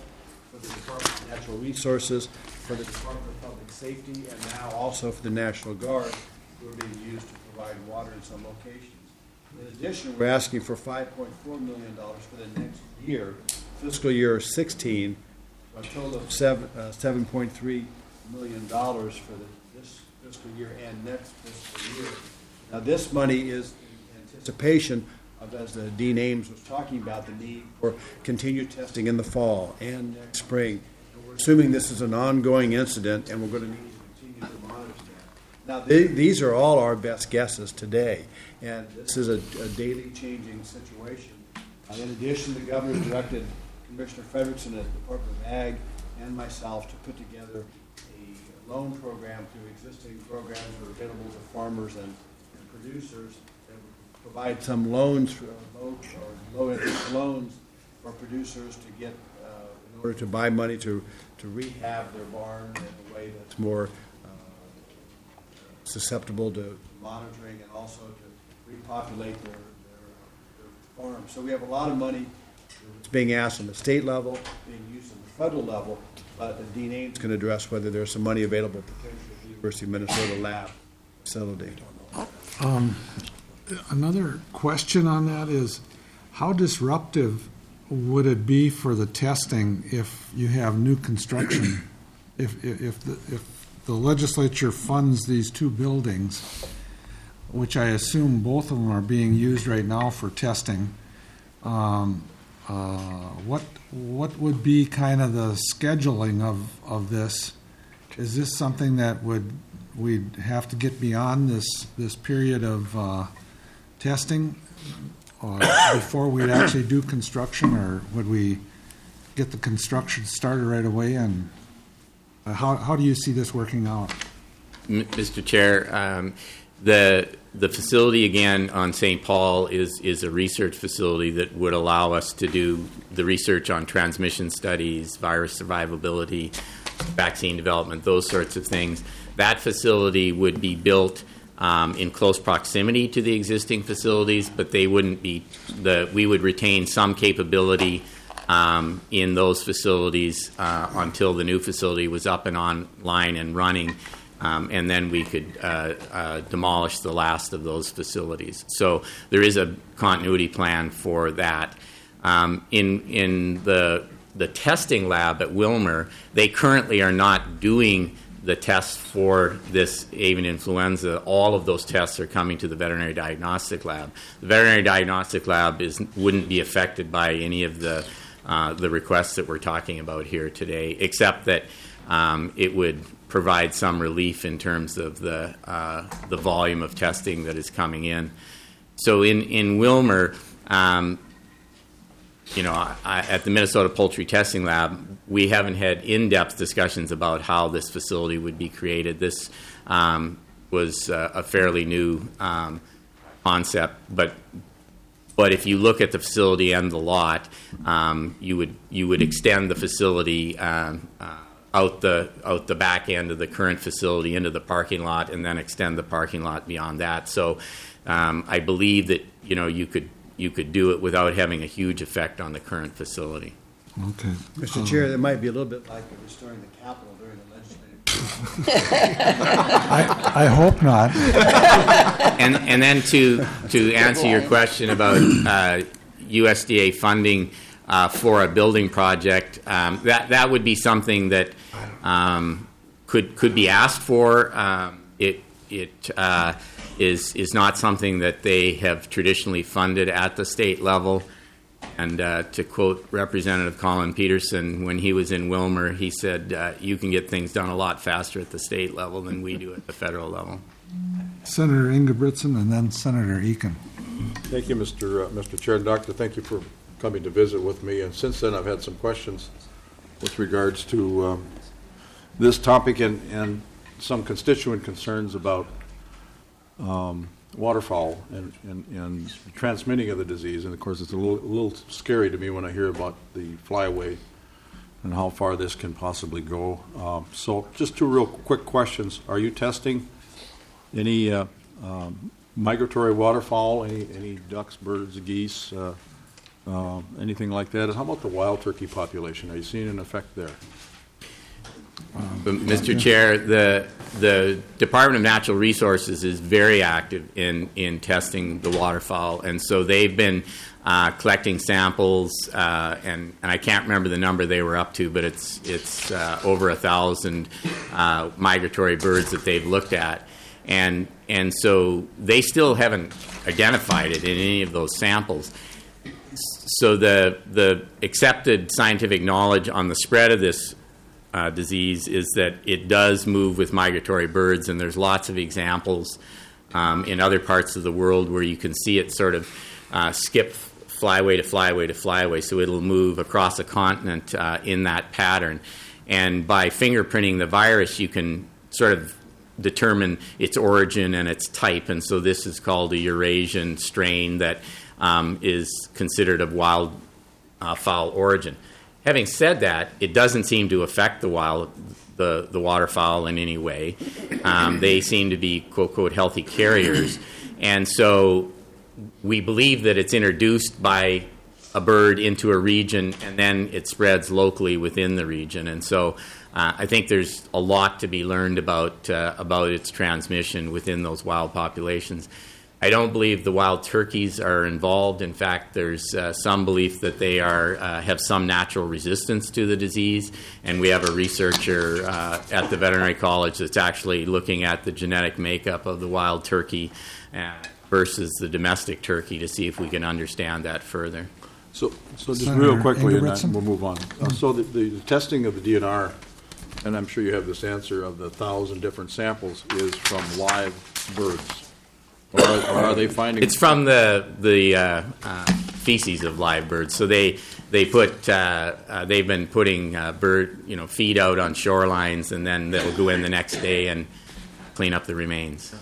for the Department of Natural Resources, for the Department of Public Safety, and now also for the National Guard, who are being used to provide water in some locations. In addition, we're asking for five point four million dollars for the next year, fiscal year sixteen, a total of seven, uh, seven point three million dollars for the, this fiscal year and next fiscal year. Now, this money is in anticipation of, as the Dean Ames was talking about, the need for continued testing in the fall and next spring. And we're assuming this is an ongoing incident, and we're going to need to continue to monitor that. Now, they, these are all our best guesses today, and this is a, a daily changing situation. Uh, in addition, the governor directed Commissioner Frederickson at the Department of Ag and myself to put together a loan program through existing programs that are available to farmers and, and producers that would provide some loans, for, uh, low, or low interest loans for producers to get, uh, in order to buy money to, to rehab their barn in a way that's more uh, susceptible to monitoring and also to repopulate their, their, their farms. So we have a lot of money that's being asked on the state level, being used on the federal level, but Dean Ames can address whether there's some money available potentially at the University of Minnesota lab facility. Um, another question on that is, how disruptive would it be for the testing if you have new construction? if if, if, the, if the legislature funds these two buildings, which I assume both of them are being used right now for testing, um, uh, what what would be kind of the scheduling of, of this? Is this something that would we'd have to get beyond this this period of uh, testing uh, before we'd actually do construction, or would we get the construction started right away? And uh, how how do you see this working out? Mister Chair, um, the the facility again on Saint Paul is is a research facility that would allow us to do the research on transmission studies, virus survivability, vaccine development, those sorts of things. That facility would be built um, in close proximity to the existing facilities, but they wouldn't be the. We would retain some capability um, in those facilities uh, until the new facility was up and online and running. Um, and then we could uh, uh, demolish the last of those facilities. So there is a continuity plan for that. Um, in in the the testing lab at Wilmer, they currently are not doing the tests for this avian influenza. All of those tests are coming to the veterinary diagnostic lab. The veterinary diagnostic lab is wouldn't be affected by any of the uh, the requests that we're talking about here today, except that um, it would provide some relief in terms of the uh, the volume of testing that is coming in. So in in Wilmer, um, you know, I, at the Minnesota Poultry Testing Lab, we haven't had in-depth discussions about how this facility would be created. This um, was uh, a fairly new um, concept, but but if you look at the facility and the lot, um, you would you would extend the facility Um, uh, out the out the back end of the current facility into the parking lot, and then extend the parking lot beyond that. So, um, I believe that you know you could you could do it without having a huge effect on the current facility. Okay, Mister Chair, that might be a little bit like restoring the Capitol during the legislative. I, I hope not. And and then to to answer your question about uh, U S D A funding uh, for a building project, um, that that would be something that um, could could be asked for. Um, it it uh, is is not something that they have traditionally funded at the state level. And uh, to quote Representative Colin Peterson, when he was in Wilmer, he said, uh, you can get things done a lot faster at the state level than we do at the federal level. Senator Ingebrigtsen and then Senator Eakin. Thank you, Mister Uh, Mister Chair. Doctor, thank you for coming to visit with me. And since then, I've had some questions with regards to um, this topic and, and some constituent concerns about um, waterfowl and, and, and transmitting of the disease. And of course, it's a little, a little scary to me when I hear about the flyaway and how far this can possibly go. Um, so just two real quick questions. Are you testing any uh, um, migratory waterfowl, any, any ducks, birds, geese, uh, uh, anything like that? And how about the wild turkey population? Are you seeing an effect there? But, Mister Chair, the the Department of Natural Resources is very active in, in testing the waterfowl, and so they've been uh, collecting samples, uh, and, and I can't remember the number they were up to, but it's it's uh, over a thousand uh, migratory birds that they've looked at, and and so they still haven't identified it in any of those samples. So the the accepted scientific knowledge on the spread of this Uh, disease is that it does move with migratory birds, and there's lots of examples um, in other parts of the world where you can see it sort of uh, skip flyway to flyway to flyway, so it'll move across a continent uh, in that pattern. And by fingerprinting the virus, you can sort of determine its origin and its type, and so this is called a Eurasian strain that um, is considered of wild uh, fowl origin. Having said that, it doesn't seem to affect the wild, the, the waterfowl in any way. Um, they seem to be, quote, quote, healthy carriers. And so we believe that it's introduced by a bird into a region, and then it spreads locally within the region. And so uh, I think there's a lot to be learned about, uh, about its transmission within those wild populations. I don't believe the wild turkeys are involved. In fact, there's uh, some belief that they are uh, have some natural resistance to the disease, and we have a researcher uh, at the veterinary college that's actually looking at the genetic makeup of the wild turkey uh, versus the domestic turkey to see if we can understand that further. So, so just Senator real quickly, and Engelbrechtsen? then we'll move on. Uh, so the, the testing of the D N R, and I'm sure you have this answer, of the thousand different samples is from live birds. Or are, or are they finding? It's from the the uh, uh, feces of live birds. So they they put uh, uh, they've been putting uh, bird you know feed out on shorelines, and then they'll go in the next day and clean up the remains.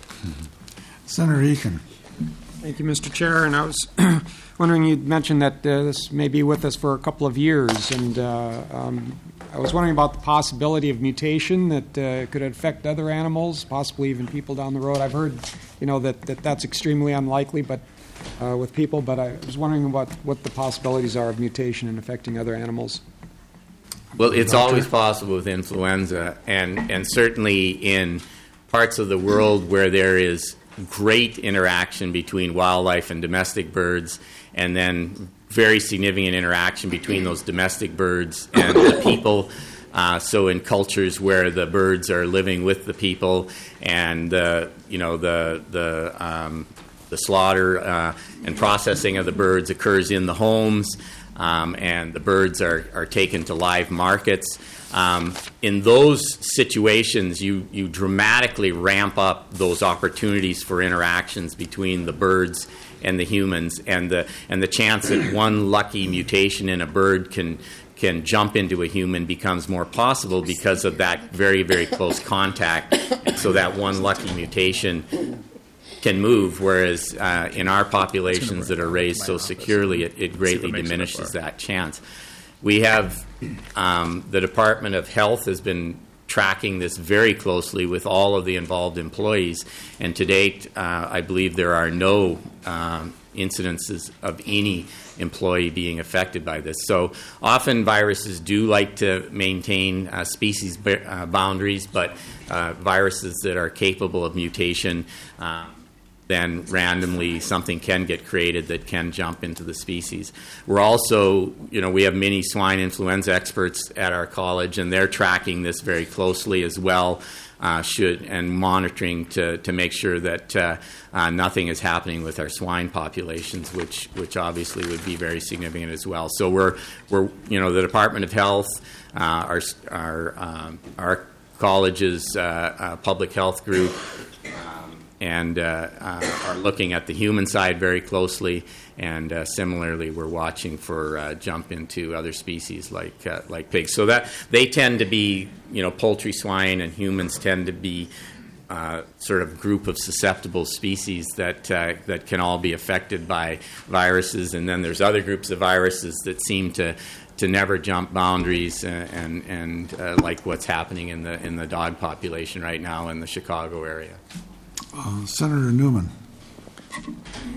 Senator Eakin. Thank you, Mister Chair. And I was wondering, you'd mentioned that uh, this may be with us for a couple of years, and uh, um, I was wondering about the possibility of mutation that uh, could affect other animals, possibly even people down the road. I've heard, you know, that, that that's extremely unlikely, but uh, with people. But I was wondering what, what the possibilities are of mutation and affecting other animals. Well, it's always possible with influenza, and and certainly in parts of the world where there is great interaction between wildlife and domestic birds, and then very significant interaction between those domestic birds and the people. Uh, so in cultures where the birds are living with the people, and the you know the the um, the slaughter uh, and processing of the birds occurs in the homes, um, and the birds are are taken to live markets. Um, in those situations, you, you dramatically ramp up those opportunities for interactions between the birds and the humans, and the and the chance that one lucky mutation in a bird can can jump into a human becomes more possible because of that very, very close contact. So that one lucky mutation can move, whereas uh, in our populations that are raised so securely, it, it greatly diminishes that chance. We have um, the Department of Health has been tracking this very closely with all of the involved employees, and to date, uh, I believe there are no um, incidences of any employee being affected by this. So often viruses do like to maintain uh, species b- uh, boundaries, but uh, viruses that are capable of mutation, uh, then randomly something can get created that can jump into the species. We're also, you know, we have many swine influenza experts at our college, and they're tracking this very closely as well, uh, should and monitoring to, to make sure that uh, uh, nothing is happening with our swine populations, which which obviously would be very significant as well. So we're we're you know the Department of Health, uh, our our um, our college's uh, uh, public health group. And uh, uh, are looking at the human side very closely, and uh, similarly, we're watching for uh, jump into other species like uh, like pigs. So that they tend to be, you know, poultry, swine, and humans tend to be uh, sort of group of susceptible species that uh, that can all be affected by viruses. And then there's other groups of viruses that seem to. to never jump boundaries, and and, and uh, like what's happening in the in the dog population right now in the Chicago area. Uh, Senator Newman.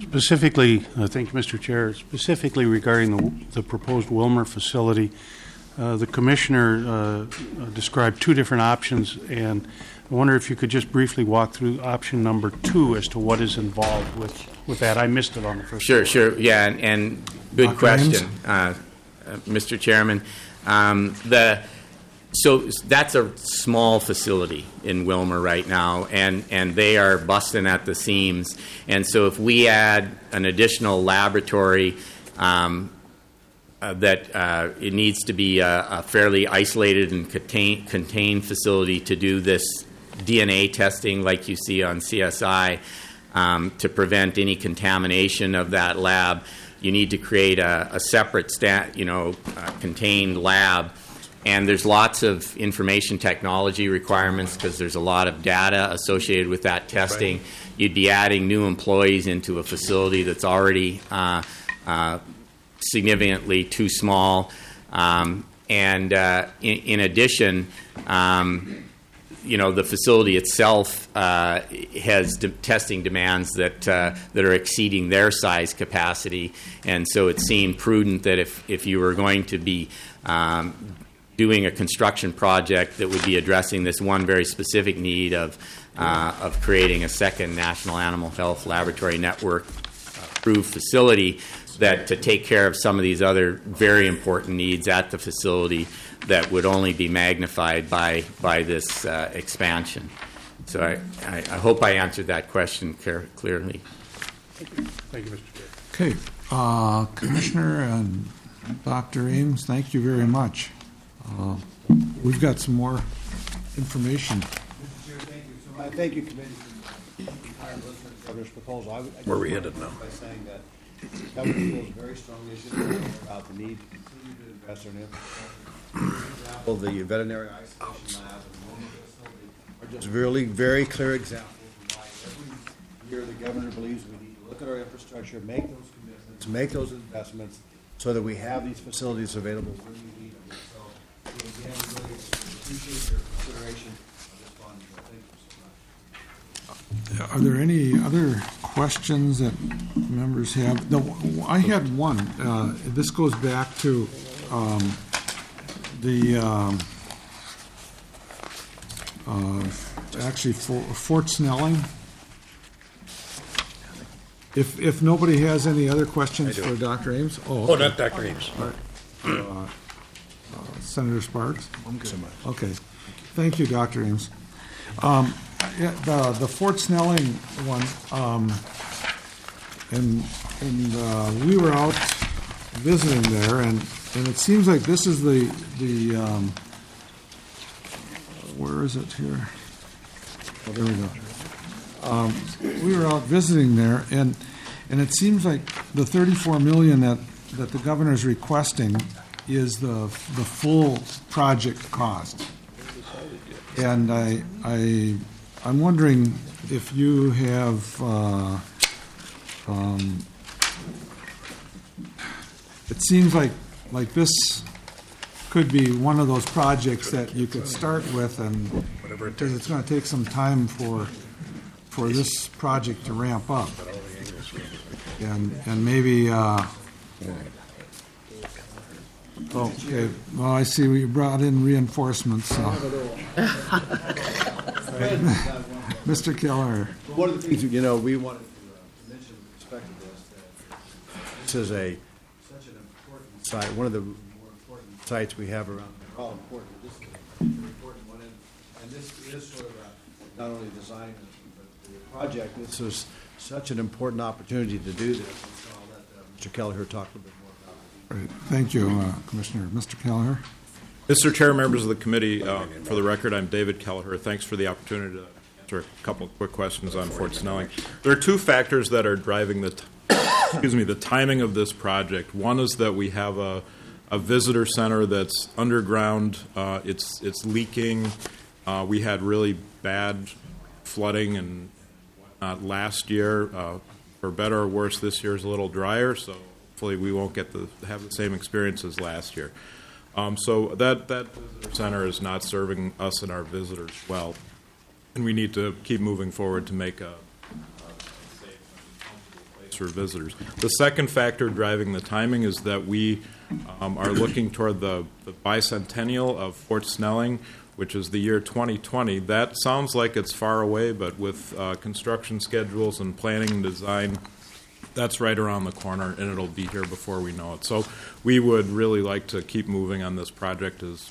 Specifically, uh, thank you, Mister Chair, specifically regarding the, the proposed Wilmer facility, uh, the Commissioner uh, uh, described two different options, and I wonder if you could just briefly walk through option number two as to what is involved with, with that. I missed it on the first. Sure, sure, yeah, and, and good Doctor question, uh, uh, Mister Chairman. Um, the so that's a small facility in Wilmer right now, and, and they are busting at the seams. And so if we add an additional laboratory, um, uh, that uh, it needs to be a, a fairly isolated and contain, contained facility to do this D N A testing like you see on C S I, um, to prevent any contamination of that lab. You need to create a, a separate stat, you know, uh, contained lab. And there's lots of information technology requirements because there's a lot of data associated with that testing. Right. You'd be adding new employees into a facility that's already uh, uh, significantly too small. Um, and uh, in, in addition, um, you know, the facility itself uh, has de- testing demands that uh, that are exceeding their size capacity, and so it seemed prudent that if, if you were going to be um, doing a construction project that would be addressing this one very specific need of uh, of creating a second National Animal Health Laboratory Network approved facility, that to take care of some of these other very important needs at the facility that would only be magnified by by this uh, expansion. So I, I, I hope I answered that question clear, clearly. Thank you, Mister Chair. Okay, uh, Commissioner and Doctor Ames, thank you very much. Uh, we've got some more information. Mister Chair, thank you. So I thank you, committee, for the entire listening to the governor's proposal. I would, I Where are we headed now? By saying that the governor feels very strongly about the need to continue to invest in infrastructure. For example, the veterinary isolation lab and the Wilmer facility are just really very clear examples of why every year the governor believes we need to look at our infrastructure, make those commitments, make those investments, so that we have these facilities available when we need them. So, again, we really appreciate your consideration of this bond. Thank you so much. Are there any other questions that members have? No, I had one. Uh, this goes back to um, the um, uh, actually for Fort Snelling. If if nobody has any other questions for Doctor Ames, oh, okay. Oh, not Doctor Ames. All right. Uh, uh, Senator Sparks. Okay, thank you, Doctor Ames. Um, yeah, the the Fort Snelling one, um, and and uh, we were out visiting there, and, and it seems like this is the the um, where is it here? Oh, there we go. Um, we were out visiting there, and and it seems like the thirty-four million that, that the governor is requesting is the the full project cost. And I I I'm wondering if you have uh, um, it seems like like this could be one of those projects that you could start with, and because it's going to take some time for for this project to ramp up, and and maybe uh, okay. Well, I see we brought in reinforcements. So. Mister Keller. One of the things, you know, we wanted to uh, mention with respect to this, that this is a such an important site, one of the more important sites we have around. They're all important, but this is an important one, and, and this is sort of a, not only design, but the project. This is such an important opportunity to do this, and so I'll let uh, Mister Kelleher talk a little bit more about it. Great. Thank you, uh, Commissioner. Mister Kelleher. Mister Chair, members of the committee, uh, for the record, I'm David Kelleher. Thanks for the opportunity to answer a couple of quick questions on Fort Snelling. There are two factors that are driving the, t- excuse me, the timing of this project. One is that we have a, a visitor center that's underground. Uh, it's it's leaking. Uh, we had really bad flooding and whatnot last year. Uh, for better or worse, this year is a little drier, so hopefully we won't get the have the same experience as last year. Um, so that, that visitor center is not serving us and our visitors well, and we need to keep moving forward to make a, a safe and comfortable place for visitors. The second factor driving the timing is that we um, are looking toward the, the bicentennial of Fort Snelling, which is the year twenty twenty. That sounds like it's far away, but with uh, construction schedules and planning and design, that's right around the corner, and it'll be here before we know it. So we would really like to keep moving on this project. As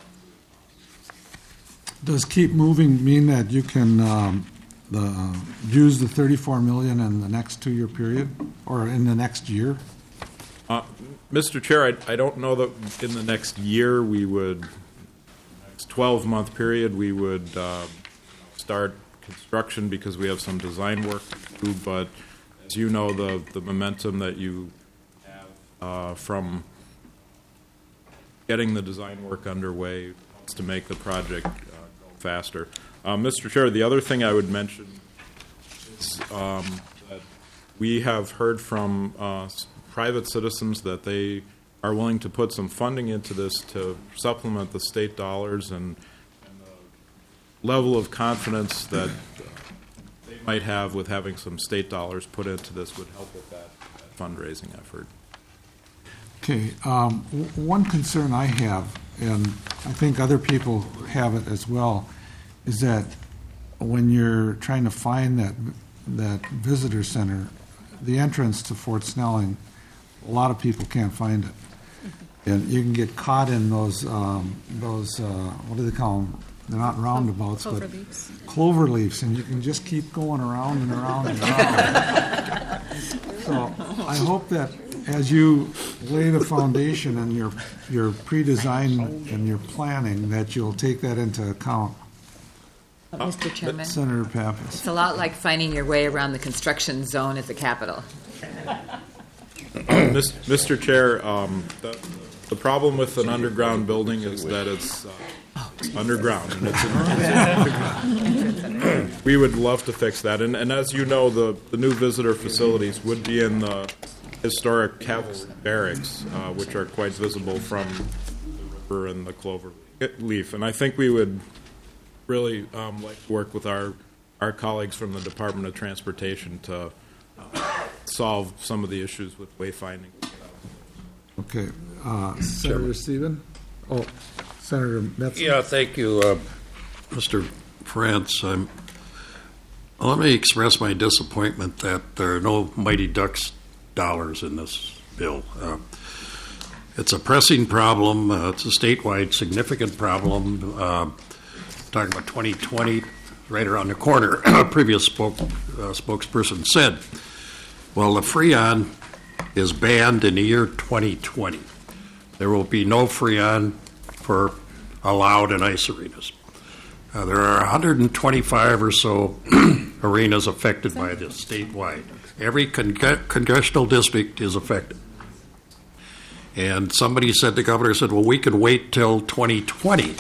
Does keep moving mean that you can um, the, uh, use the thirty-four million dollars in the next two-year period, or in the next year? Uh, Mister Chair, I, I don't know that in the next year we would, next twelve-month period, we would uh, start construction because we have some design work to do, but as you know, the, the momentum that you have uh, from getting the design work underway helps to make the project uh, go faster. Uh, Mister Chair, the other thing I would mention is um, that we have heard from uh, private citizens that they are willing to put some funding into this to supplement the state dollars, and, and the level of confidence that uh, they might have with having some state dollars put into this would help with that, that fundraising effort. Okay, um, w- one concern I have, and I think other people have it as well, is that when you're trying to find that that visitor center, the entrance to Fort Snelling, a lot of people can't find it, and you can get caught in those um, those uh, what do they call them? They're not roundabouts, Clover but leaves. clover leaves, and you can just keep going around and around and around. So I hope that as you lay the foundation and your your pre-design and your planning, that you'll take that into account. Mister Chairman, Senator Pappas. it's a lot like finding your way around the construction zone at the Capitol. Mister Chair, um, the, the problem with an underground building is that it's, uh, it's underground. And it's we would love to fix that. And, and as you know, the, the new visitor facilities would be in the historic cavalry barracks, uh, which are quite visible from the river and the clover leaf. And I think we would really um, like to work with our, our colleagues from the Department of Transportation to uh, solve some of the issues with wayfinding. Okay, uh, Senator Stephen? Oh, Senator Metzen? Yeah, thank you, uh, Mister France. I'm, well, let me express my disappointment that there are no Mighty Ducks dollars in this bill. Uh, it's a pressing problem. Uh, it's a statewide significant problem. Uh, talking about twenty twenty, right around the corner. A previous spoke, uh, spokesperson said, well, the Freon is banned in the year twenty twenty. There will be no Freon for allowed in ice arenas. Uh, there are one hundred twenty-five or so arenas affected by this statewide. Every con- congressional district is affected. And somebody said, the governor said, well, we can wait till twenty twenty.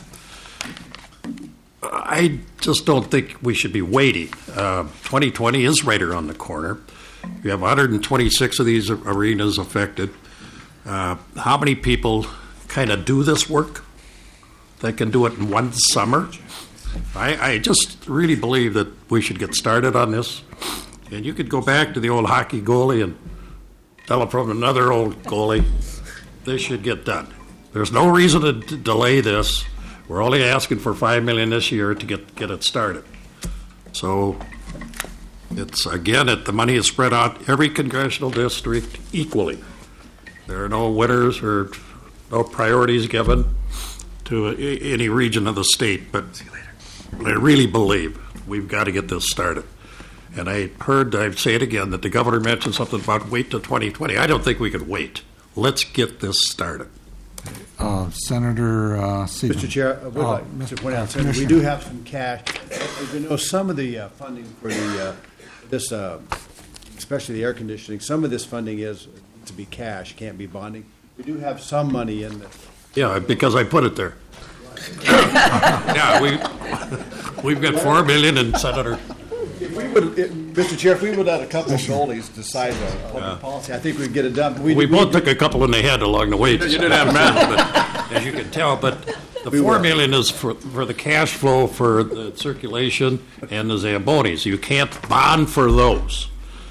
I just don't think we should be waiting. Uh, twenty twenty is right around the corner. You have one hundred twenty-six of these arenas affected. Uh, how many people kind of do this work? They can do it in one summer. I, I just really believe that we should get started on this. And you could go back to the old hockey goalie and tell it from another old goalie, this should get done. There's no reason to d- delay this. We're only asking for five million dollars this year to get, get it started. So it's, again, it, the money is spread out every congressional district equally. There are no winners or no priorities given to a, any region of the state, but I really believe we've got to get this started. And I heard, I'd say it again, that the governor mentioned something about wait till twenty twenty. I don't think we could wait. Let's get this started. Uh, Senator uh, Seaton. Mister Chair, I would Oh, like to point out, uh, Senator, we Commissioner. do have some cash. As you know, some of the uh, funding for the, uh, this, uh, especially the air conditioning, some of this funding is to be cash, can't be bonding. We do have some money in this. Yeah, because I put it there. Yeah, we, we've got four million and Senator. If we would, it- Mister Chair, if we would let a couple of goalies decide the public policy, I think we'd get it done. But We we both took a couple in the head along the way. You didn't have men, but as you can tell. But the We four will. million is for, for the cash flow for the circulation and the Zambonis. You can't bond for those.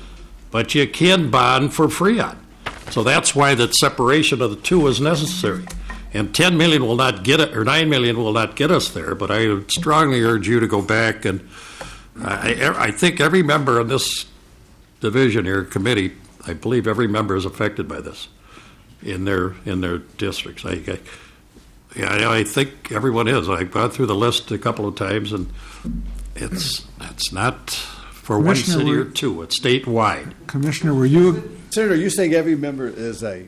but you can bond for Freon. So that's why that separation of the two is necessary. And ten million will not get it, or nine million will not get us there. But I would strongly urge you to go back, and I, I think every member in this division here, committee, I believe every member is affected by this in their in their districts. I, I, yeah, I think everyone is. I've gone through the list a couple of times, and it's it's not for one city or two. It's statewide. Commissioner, were you? Senator, you saying every member is a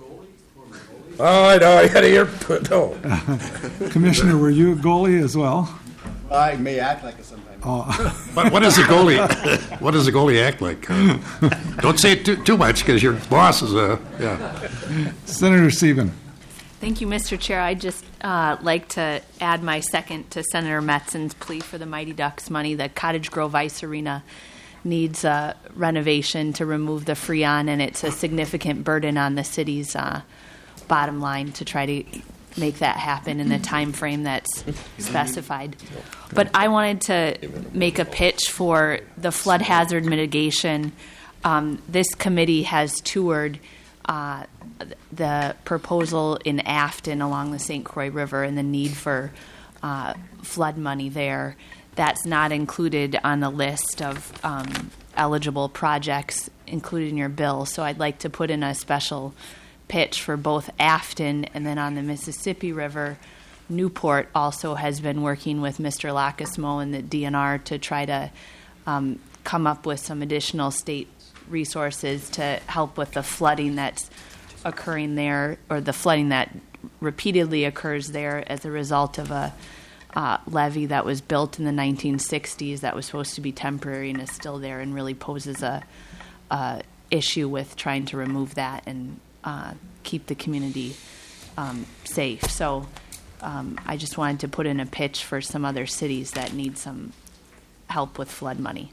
Oh, I know. I had to hear. No. Commissioner, were you a goalie as well? I may act like it sometimes. Oh. But what does the goalie? What does the goalie act like? Uh, don't say it too, too much, because your boss is a yeah. Senator Sieben. Thank you, Mister Chair. I'd just uh, like to add my second to Senator Metzen's plea for the Mighty Ducks money. The Cottage Grove Ice Arena needs uh, renovation to remove the Freon, and it's a significant burden on the city's uh, bottom line to try to make that happen in the time frame that's specified. But I wanted to make a pitch for the flood hazard mitigation. Um, this committee has toured uh, the proposal in Afton along the Saint Croix River and the need for uh, flood money there. That's not included on the list of um, eligible projects included in your bill. So I'd like to put in a special pitch for both Afton and then on the Mississippi River. Newport also has been working with Mister Lacasmo and the D N R to try to um, come up with some additional state resources to help with the flooding that's occurring there, or the flooding that repeatedly occurs there as a result of a uh, levee that was built in the nineteen sixties that was supposed to be temporary and is still there and really poses a, a issue with trying to remove that and Uh, keep the community um, safe. So um, I just wanted to put in a pitch for some other cities that need some help with flood money.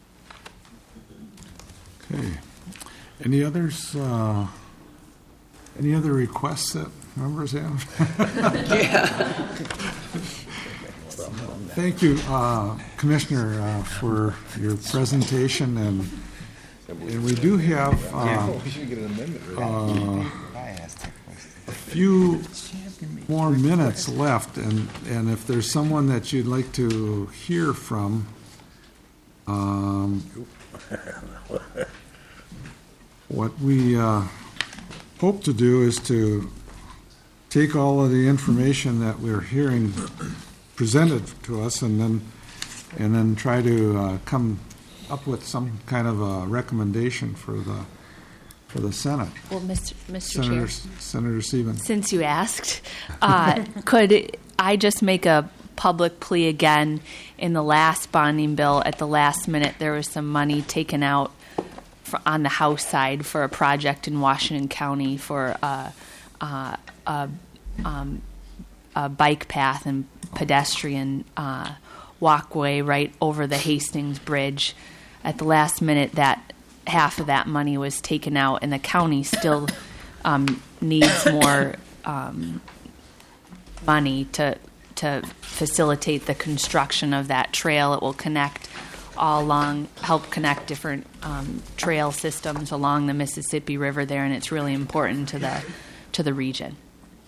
Okay. Any others? Uh, any other requests that members have? Thank you, uh, Commissioner, uh, for your presentation, and and we do have uh, uh, a few more minutes left, and, and if there's someone that you'd like to hear from, um, what we uh, hope to do is to take all of the information that we're hearing presented to us, and then and then try to uh, come up with some kind of a recommendation for the for the Senate. Well, Mister Mister Senator, Chair, Senator Sieben. since you asked, uh, could I just make a public plea again? In the last bonding bill, at the last minute, there was some money taken out for, on the House side for a project in Washington County for uh, uh, a, um, a bike path and pedestrian uh, walkway right over the Hastings Bridge. At the last minute, that half of that money was taken out, and the county still um, needs more um, money to to facilitate the construction of that trail. It will connect all along, help connect different um, trail systems along the Mississippi River there, and it's really important to the to the region.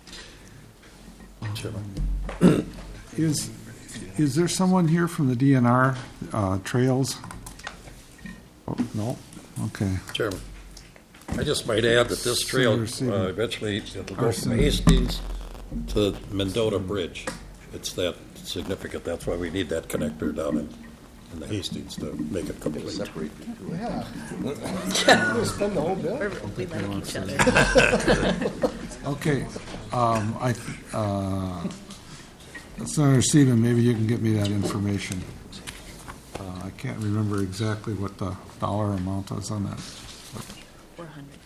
Is is there someone here from the D N R uh, Trails? Oh, no? Okay. Chairman, I just might add that this trail uh, eventually it'll go from Hastings to Mendota Bridge. It's that significant. That's why we need that connector down in, in the Hastings to make it complete. Separate the two. Yeah. We'll spend the whole bill. We like each other. Okay. Um, I, uh, Senator Sieben, maybe you can get me that information. Uh, I can't remember exactly what the dollar amount was on that. four hundred.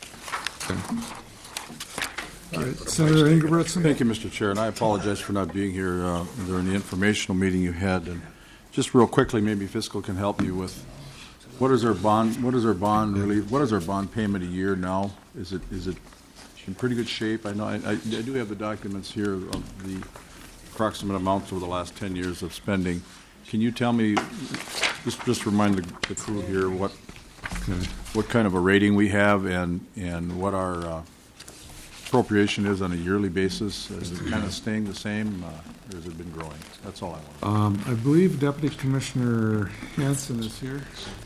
Okay. All right, Senator Ingebretson. Thank you, Mister Chair, and I apologize for not being here uh, during the informational meeting you had. And just real quickly, maybe fiscal can help me with what is our bond? What is our bond relief? What is our bond payment a year now? Is it is it in pretty good shape? I know I, I, I do have the documents here of the approximate amounts over the last ten years of spending. Can you tell me, just just remind the, the crew here what what kind of a rating we have and, and what our uh, appropriation is on a yearly basis. Is it kind of staying the same, uh, or has it been growing? That's all I want. Um, I believe Deputy Commissioner Hanson is here.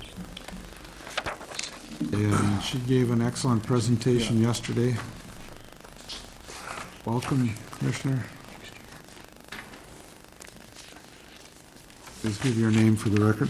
And she gave an excellent presentation yeah. yesterday. Welcome, Commissioner. Please give your name for the record.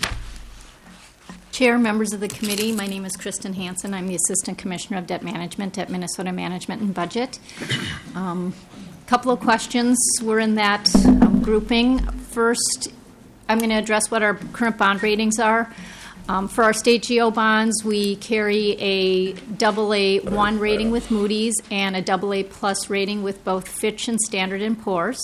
Chair, members of the committee, my name is Kristen Hansen. I'm the Assistant Commissioner of Debt Management at Minnesota Management and Budget. A um, couple of questions were in that um, grouping. First, I'm going to address what our current bond ratings are. Um, for our state G O bonds, we carry a double A one rating with Moody's and a double A plus rating with both Fitch and Standard and Poor's.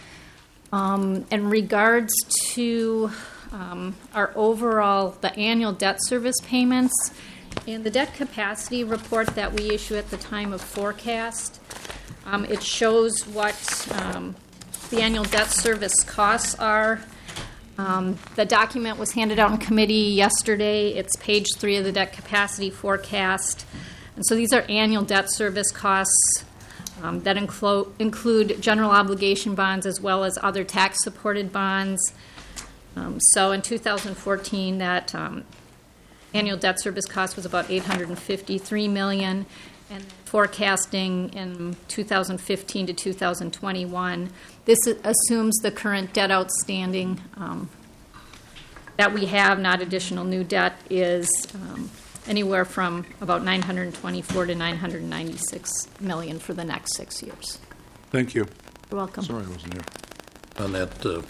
Um, in regards to um, our overall, the annual debt service payments, in the debt capacity report that we issue at the time of forecast, um, it shows what um, the annual debt service costs are. Um, the document was handed out in committee yesterday. It's page three of the debt capacity forecast. And so these are annual debt service costs um, that include, include general obligation bonds as well as other tax-supported bonds. Um, so in two thousand fourteen, that um, annual debt service cost was about eight hundred fifty-three million dollars. And forecasting in two thousand fifteen to two thousand twenty-one, this assumes the current debt outstanding um, that we have, not additional new debt, is um, anywhere from about nine hundred twenty-four to nine hundred ninety-six million for the next six years. Thank you. You're welcome. Sorry I wasn't here. On that, uh,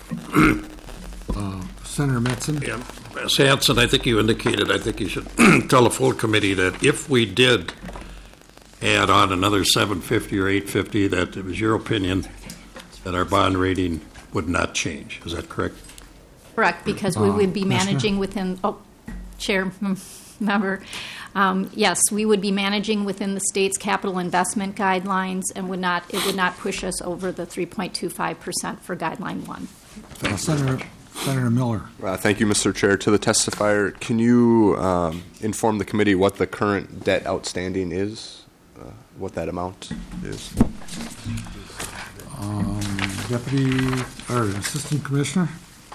uh, Senator Metzen. Yeah, Miz Hanson, I think you indicated, I think you should tell the full committee that if we did add on another seven fifty or eight fifty, that it was your opinion that our bond rating would not change. Is that correct? Correct, because we would be managing within, oh, Chair, member, um, yes, we would be managing within the state's capital investment guidelines and would not, it would not push us over the three point two five percent for guideline one. Uh, Senator, Senator Miller. Uh, thank you, Mister Chair. To the testifier, can you um, inform the committee what the current debt outstanding is? Uh, what that amount is? Um, Deputy or Assistant Commissioner?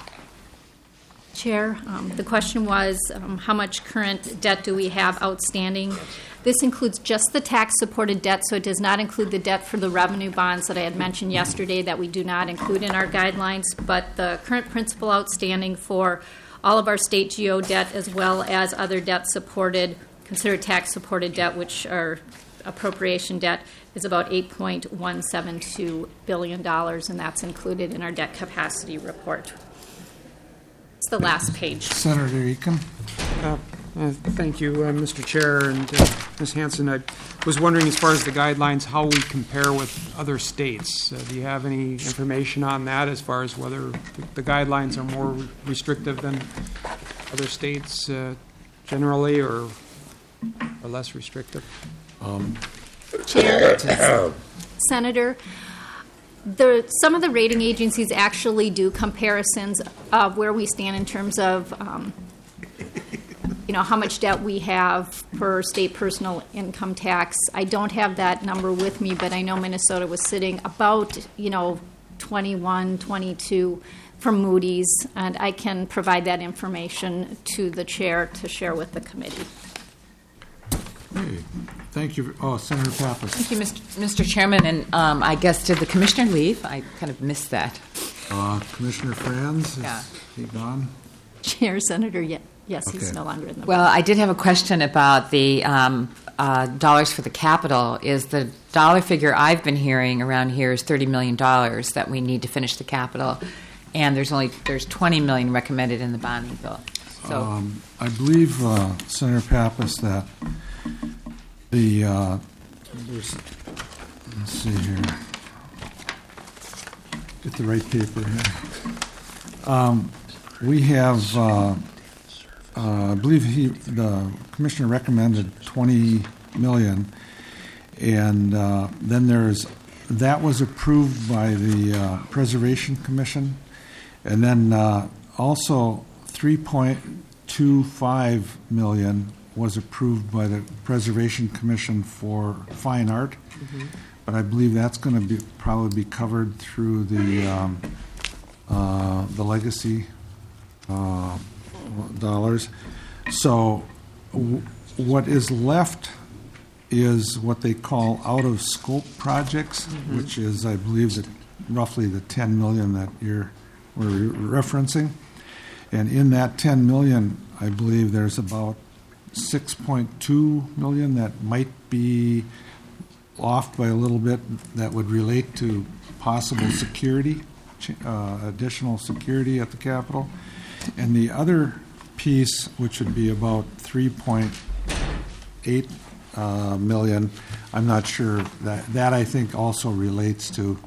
Chair, um, the question was um, how much current debt do we have outstanding? This includes just the tax-supported debt, so it does not include the debt for the revenue bonds that I had mentioned yesterday that we do not include in our guidelines, but the current principal outstanding for all of our state G O debt as well as other debt-supported, considered tax-supported debt, which are appropriation debt, is about eight point one seven two billion dollars, and that's included in our debt capacity report. It's the last page. Senator Eakin. Uh, uh, thank you, uh, Mister Chair and uh, Miz Hanson. I was wondering, as far as the guidelines, how we compare with other states. Uh, do you have any information on that, as far as whether the, the guidelines are more restrictive than other states uh, generally, or, or less restrictive? Um, Chair, Senator, the, some of the rating agencies actually do comparisons of where we stand in terms of, um, you know, how much debt we have per state personal income tax. I don't have that number with me, but I know Minnesota was sitting about, you know, twenty-one, twenty-two from Moody's, and I can provide that information to the chair to share with the committee. Hey, thank you. Oh, Senator Pappas. Thank you, Mister Mister Chairman. And um, I guess, did the commissioner leave? I kind of missed that. Uh, Commissioner Franz, is Yeah. he gone? Chair, Senator, yes, yes he's Okay. no longer in the Well, I did have a question about the um, uh, dollars for the capital. Is the dollar figure I've been hearing around here is thirty million dollars that we need to finish the capital, and there's only there's twenty million dollars recommended in the bonding bill. So Um, I believe, uh, Senator Pappas, that the, uh, there's, let's see here, get the right paper here. Um, we have, uh, uh, I believe he, the commissioner recommended twenty million, and uh, then there's, that was approved by the uh, Preservation Commission, and then uh, also three point two five million was approved by the Preservation Commission for fine art, Mm-hmm. but I believe that's going to be probably be covered through the um, uh, the legacy uh, dollars. So w- what is left is what they call out-of-scope projects, Mhm. which is, I believe, that roughly the ten million that you're we're referencing. And in that ten million, I believe there's about six point two million that might be off by a little bit that would relate to possible security, uh, additional security at the Capitol. And the other piece, which would be about three point eight uh, million, I'm not sure, that, that I think also relates to,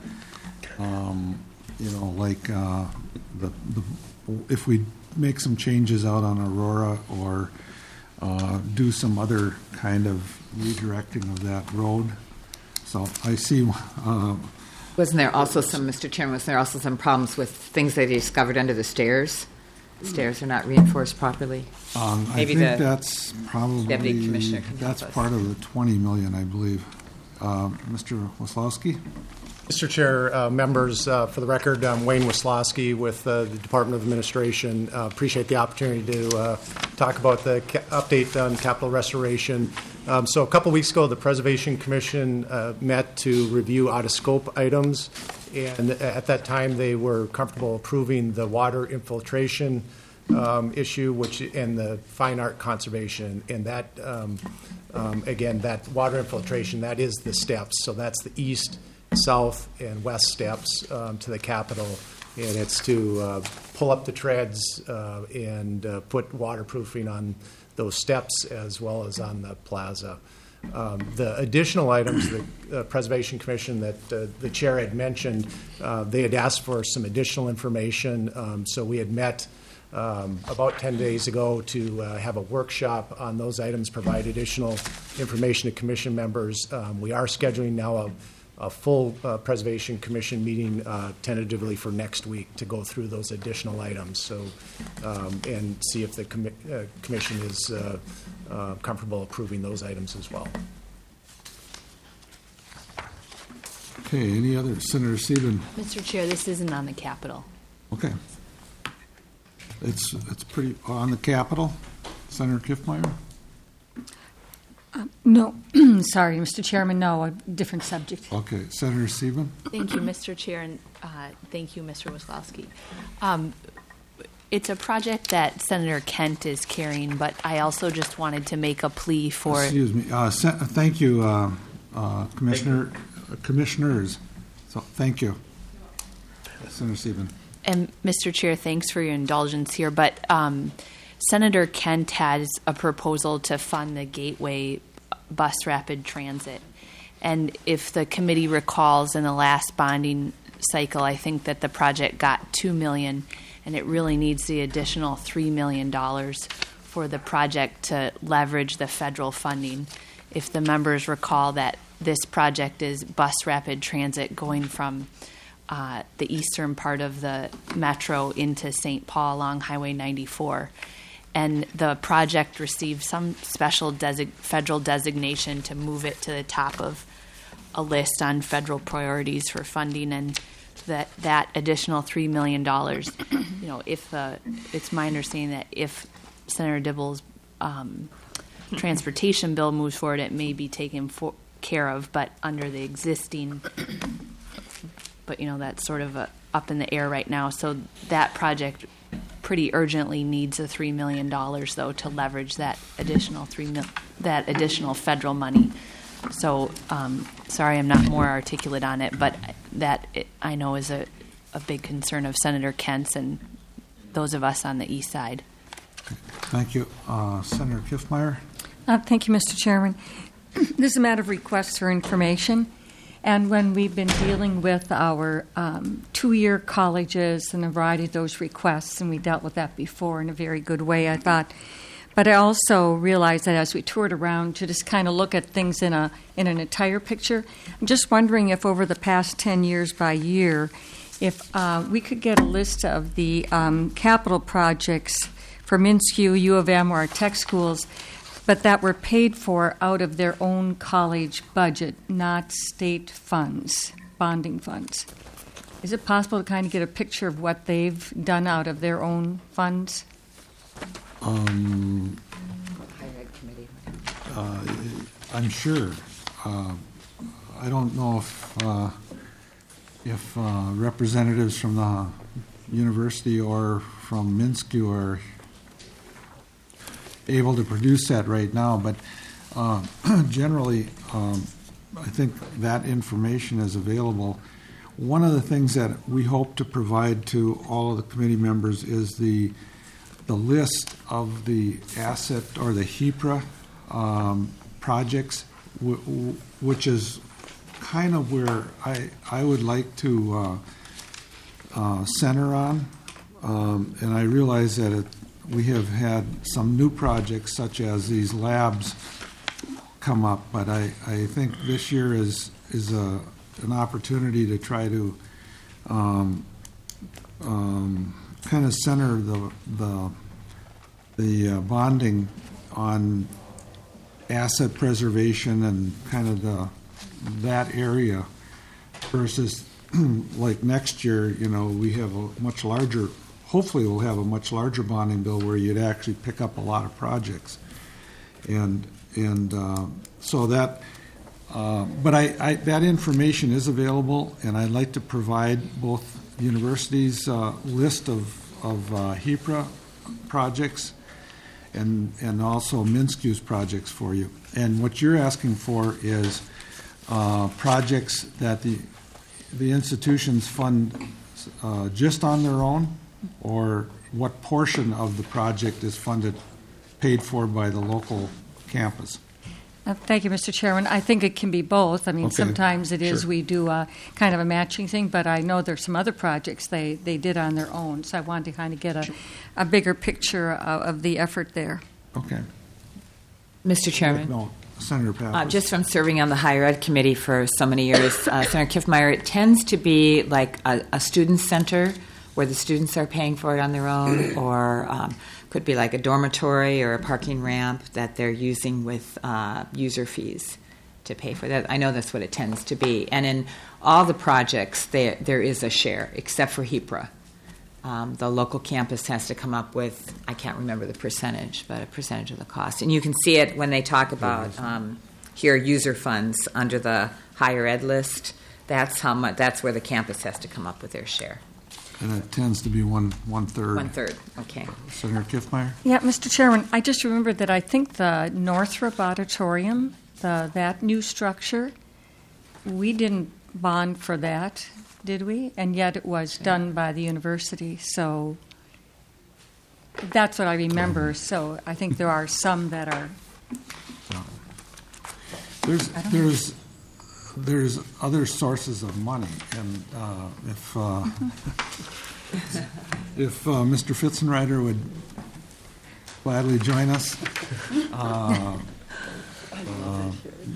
um, you know, like uh, the, the, if we make some changes out on Aurora or uh, do some other kind of redirecting of that road. So I see. Uh, Wasn't there also some, Mister Chairman, was there also some problems with things they discovered under the stairs? The stairs are not reinforced properly? Um, I Maybe think the that's probably, Deputy Commissioner can help that's us. part of the twenty million, I believe. Uh, Mister Waslowski? Mister Chair, uh, members, uh, for the record, I'm Wayne Waslowski with uh, the Department of Administration. Uh, appreciate the opportunity to uh, talk about the ca- update on capital restoration. Um, so a couple weeks ago, the Preservation Commission uh, met to review out-of-scope items, and at that time, they were comfortable approving the water infiltration um, issue, which and the fine art conservation, and that um, um, again, that water infiltration, that is the steps. So that's the east, south, and west steps um, to the Capitol, and it's to uh, pull up the treads uh, and uh, put waterproofing on those steps as well as on the plaza. Um, the additional items, the uh, Preservation Commission that uh, the chair had mentioned, uh, they had asked for some additional information. Um, so we had met um, about ten days ago to uh, have a workshop on those items, provide additional information to commission members. Um, we are scheduling now a a full uh, Preservation Commission meeting uh, tentatively for next week to go through those additional items. So, um, and see if the commi- uh, Commission is uh, uh, comfortable approving those items as well. Okay, any other? Senator Sieben? Mister Chair, this isn't on the Capitol. Okay. It's, it's pretty, on the Capitol. Senator Kiffmeyer? Um, no, sorry, Mister Chairman, no, a different subject. Okay, Senator Sieben? Thank you, Mister Chair, and uh, thank you, Mister Waslowski. Um, it's a project that Senator Kent is carrying, but I also just wanted to make a plea for. Excuse me. Uh, se- thank you, uh, uh, Commissioner, uh, Commissioners. So, thank you. Senator Sieben. And Mister Chair, thanks for your indulgence here, but um, Senator Kent has a proposal to fund the Gateway Bus Rapid Transit. And if the committee recalls, in the last bonding cycle, I think that the project got two million dollars, and it really needs the additional three million dollars for the project to leverage the federal funding. If the members recall that this project is bus rapid transit going from uh, the eastern part of the metro into Saint Paul along Highway ninety-four. And the project received some special desig- federal designation to move it to the top of a list on federal priorities for funding, and that that additional three million dollars, you know, if uh, it's my understanding that if Senator Dibble's um, transportation bill moves forward, it may be taken for, care of, but under the existing, but you know, that's sort of a, up in the air right now. So that project pretty urgently needs a three million dollars, though, to leverage that additional three mil- that additional federal money. So, um, sorry, I'm not more articulate on it, but that it, I know is a, a big concern of Senator Kent's and those of us on the east side. Thank you. Uh, Senator Kiffmeyer? Uh, thank you, Mister Chairman. This is a matter of requests for information. And when we've been dealing with our um, two-year colleges and a variety of those requests, and we dealt with that before in a very good way, I thought. But I also realized that as we toured around to just kind of look at things in a in an entire picture, I'm just wondering if over the past ten years by year, if uh, we could get a list of the um, capital projects for MnSCU, U of M, or our tech schools but that were paid for out of their own college budget, not state funds, bonding funds. Is it possible to kind of get a picture of what they've done out of their own funds? Um, uh, I'm sure. Uh, I don't know if uh, if uh, representatives from the university or from Minsku are able to produce that right now, but uh, generally, um, I think that information is available. One of the things that we hope to provide to all of the committee members is the the list of the asset or the HEPRA um, projects, w- w- which is kind of where I I would like to uh, uh, center on, um, and I realize that it, we have had some new projects such as these labs come up, but I, I think this year is is a an opportunity to try to um, um, kind of center the the the uh, bonding on asset preservation and kind of the that area versus like next year, you know, we have a much larger, hopefully we'll have a much larger bonding bill where you'd actually pick up a lot of projects. And and uh, so that, uh, but I, I that information is available, and I'd like to provide both universities' uh, list of, of uh, HEPRA projects and and also Minsku's projects for you. And what you're asking for is uh, projects that the the institutions fund uh, just on their own, or what portion of the project is funded, paid for by the local campus? Uh, Thank you, Mister Chairman. I think it can be both. I mean, Okay. sometimes it is Sure. we do a kind of a matching thing, but I know there's some other projects they, they did on their own. So I wanted to kind of get a, a bigger picture of, of the effort there. Okay. Mister Chairman. No, Senator Pappas. Uh, just from serving on the higher ed committee for so many years, uh, Senator Kiffmeyer, it tends to be like a, a student center where the students are paying for it on their own, or um, could be like a dormitory or a parking ramp that they're using with uh, user fees to pay for that. I know that's what it tends to be. And in all the projects, there, there is a share, except for HEPRA. Um, the local campus has to come up with, I can't remember the percentage, but a percentage of the cost. And you can see it when they talk about um, here user funds under the higher ed list. That's how much. That's where the campus has to come up with their share. And it tends to be one one third. One third. Okay. Senator Kiffmeyer. Yeah, Mister Chairman, I just remembered that I think the Northrop Auditorium, the that new structure, we didn't bond for that, did we? And yet it was done by the university. So that's what I remember. So I think there are some that are. There's there's there's other sources of money, and uh, if uh, if uh, Mister Fitzenreiter would gladly join us. Uh, uh,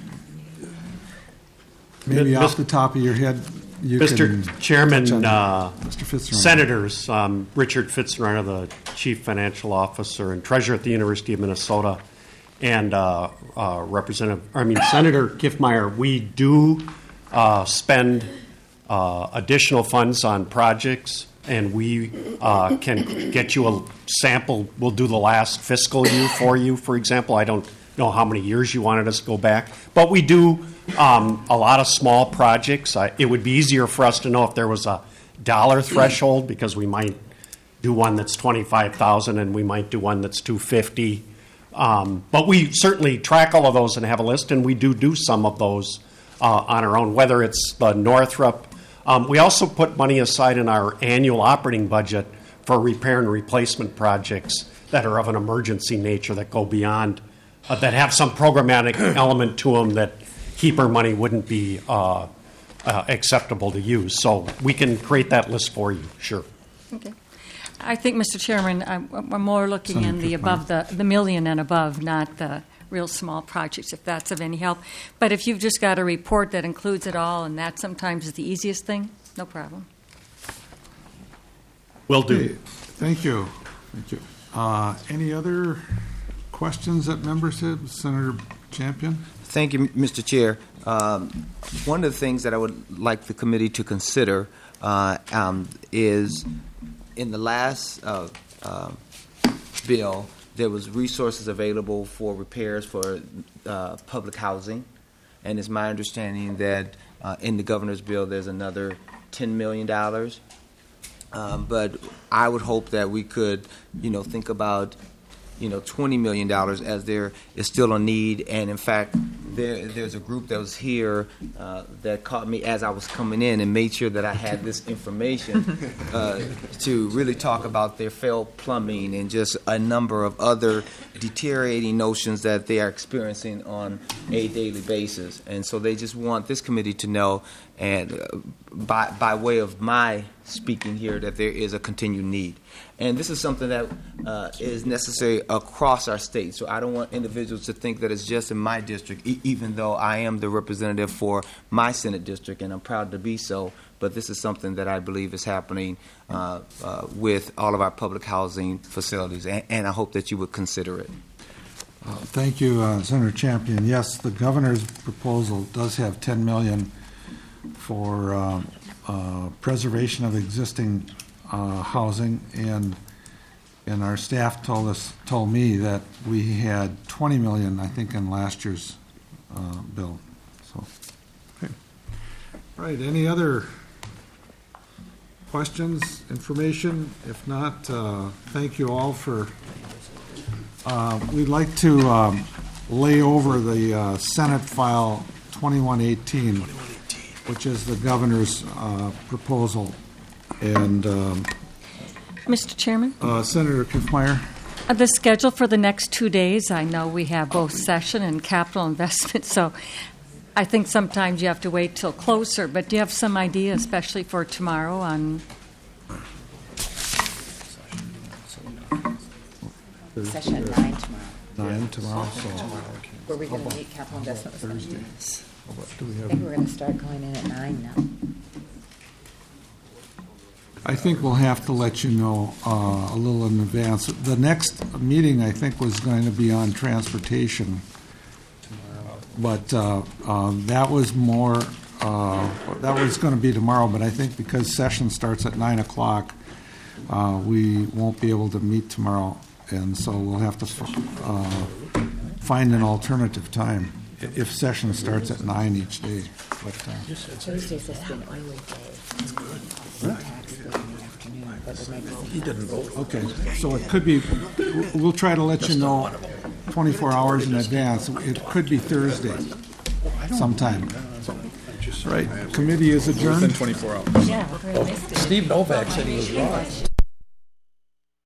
maybe off the top of your head, you Mister can Chairman, touch on uh, Mister Fitzenreiter. Senators, um, Richard Fitzenreiter, the Chief Financial Officer and Treasurer at the University of Minnesota, and uh, uh, Representative, I mean Senator Kiffmeyer, we do uh, spend uh, additional funds on projects, and we uh, can get you a sample. We'll do the last fiscal year for you, for example. I don't know how many years you wanted us to go back, but we do um, a lot of small projects. I, it would be easier for us to know if there was a dollar threshold, because we might do one that's twenty-five thousand dollars and we might do one that's two hundred fifty dollars. Um, but we certainly track all of those and have a list, and we do do some of those uh, on our own, whether it's the Northrop. Um, we also put money aside in our annual operating budget for repair and replacement projects that are of an emergency nature, that go beyond, uh, that have some programmatic element to them that HEPR money wouldn't be uh, uh, acceptable to use. So we can create that list for you, sure. Okay. I think, Mister Chairman, I'm, I'm more looking Senator in the Kiffmeyer. above the, the million and above, not the real small projects, if that's of any help. But if you've just got a report that includes it all, and that sometimes is the easiest thing, no problem. Will do. Okay, thank you. Thank you. Uh, any other questions that members have? Senator Champion? Thank you, Mister Chair. Um, one of the things that I would like the committee to consider uh, um, is in the last uh, uh, bill, there was resources available for repairs for uh, public housing, and it's my understanding that uh, in the governor's bill there's another ten million dollars. Um, but I would hope that we could, you know, think about, you know, twenty million dollars, as there is still a need. And in fact, there, there's a group that was here uh, that caught me as I was coming in and made sure that I had this information uh, to really talk about their failed plumbing and just a number of other deteriorating notions that they are experiencing on a daily basis. And so they just want this committee to know, and uh, by, by way of my speaking here, that there is a continued need. And this is something that uh, is necessary across our state. So I don't want individuals to think that it's just in my district, e- even though I am the representative for my Senate district, and I'm proud to be so. But this is something that I believe is happening uh, uh, with all of our public housing facilities, and, and I hope that you would consider it. Uh, thank you, uh, Senator Champion. Yes, the governor's proposal does have ten million dollars for uh, uh, preservation of existing uh, housing, and and our staff told us told me that we had twenty million dollars, I think, in last year's uh, bill. So, okay. All right. Any other questions, information? If not, uh, thank you all for. Uh, we'd like to um, lay over the uh, Senate file twenty-one eighteen, which is the governor's uh, proposal. And um, Mister Chairman? Uh, Senator Kiffmeyer? Uh, the schedule for the next two days, I know we have both session and capital investment, so I think sometimes you have to wait till closer, but do you have some idea, especially for tomorrow, on... Session at nine tomorrow. Nine tomorrow. So Were we going to meet capital investment? Thursday. What do we I have? think we're going to start going in at nine now. I think we'll have to let you know uh, a little in advance. The next meeting, I think, was going to be on transportation, but uh, uh, that was more. Uh, that was going to be tomorrow, but I think because session starts at nine o'clock, uh, we won't be able to meet tomorrow, and so we'll have to uh, find an alternative time if session starts at nine each day. But, uh, Thursday's just an early day. That's good. He didn't vote. Okay, so it could be, we'll try to let you know twenty-four hours in advance. It could be Thursday sometime. Right, committee is adjourned. Within twenty-four hours. Yeah. Steve Novak said he was wrong.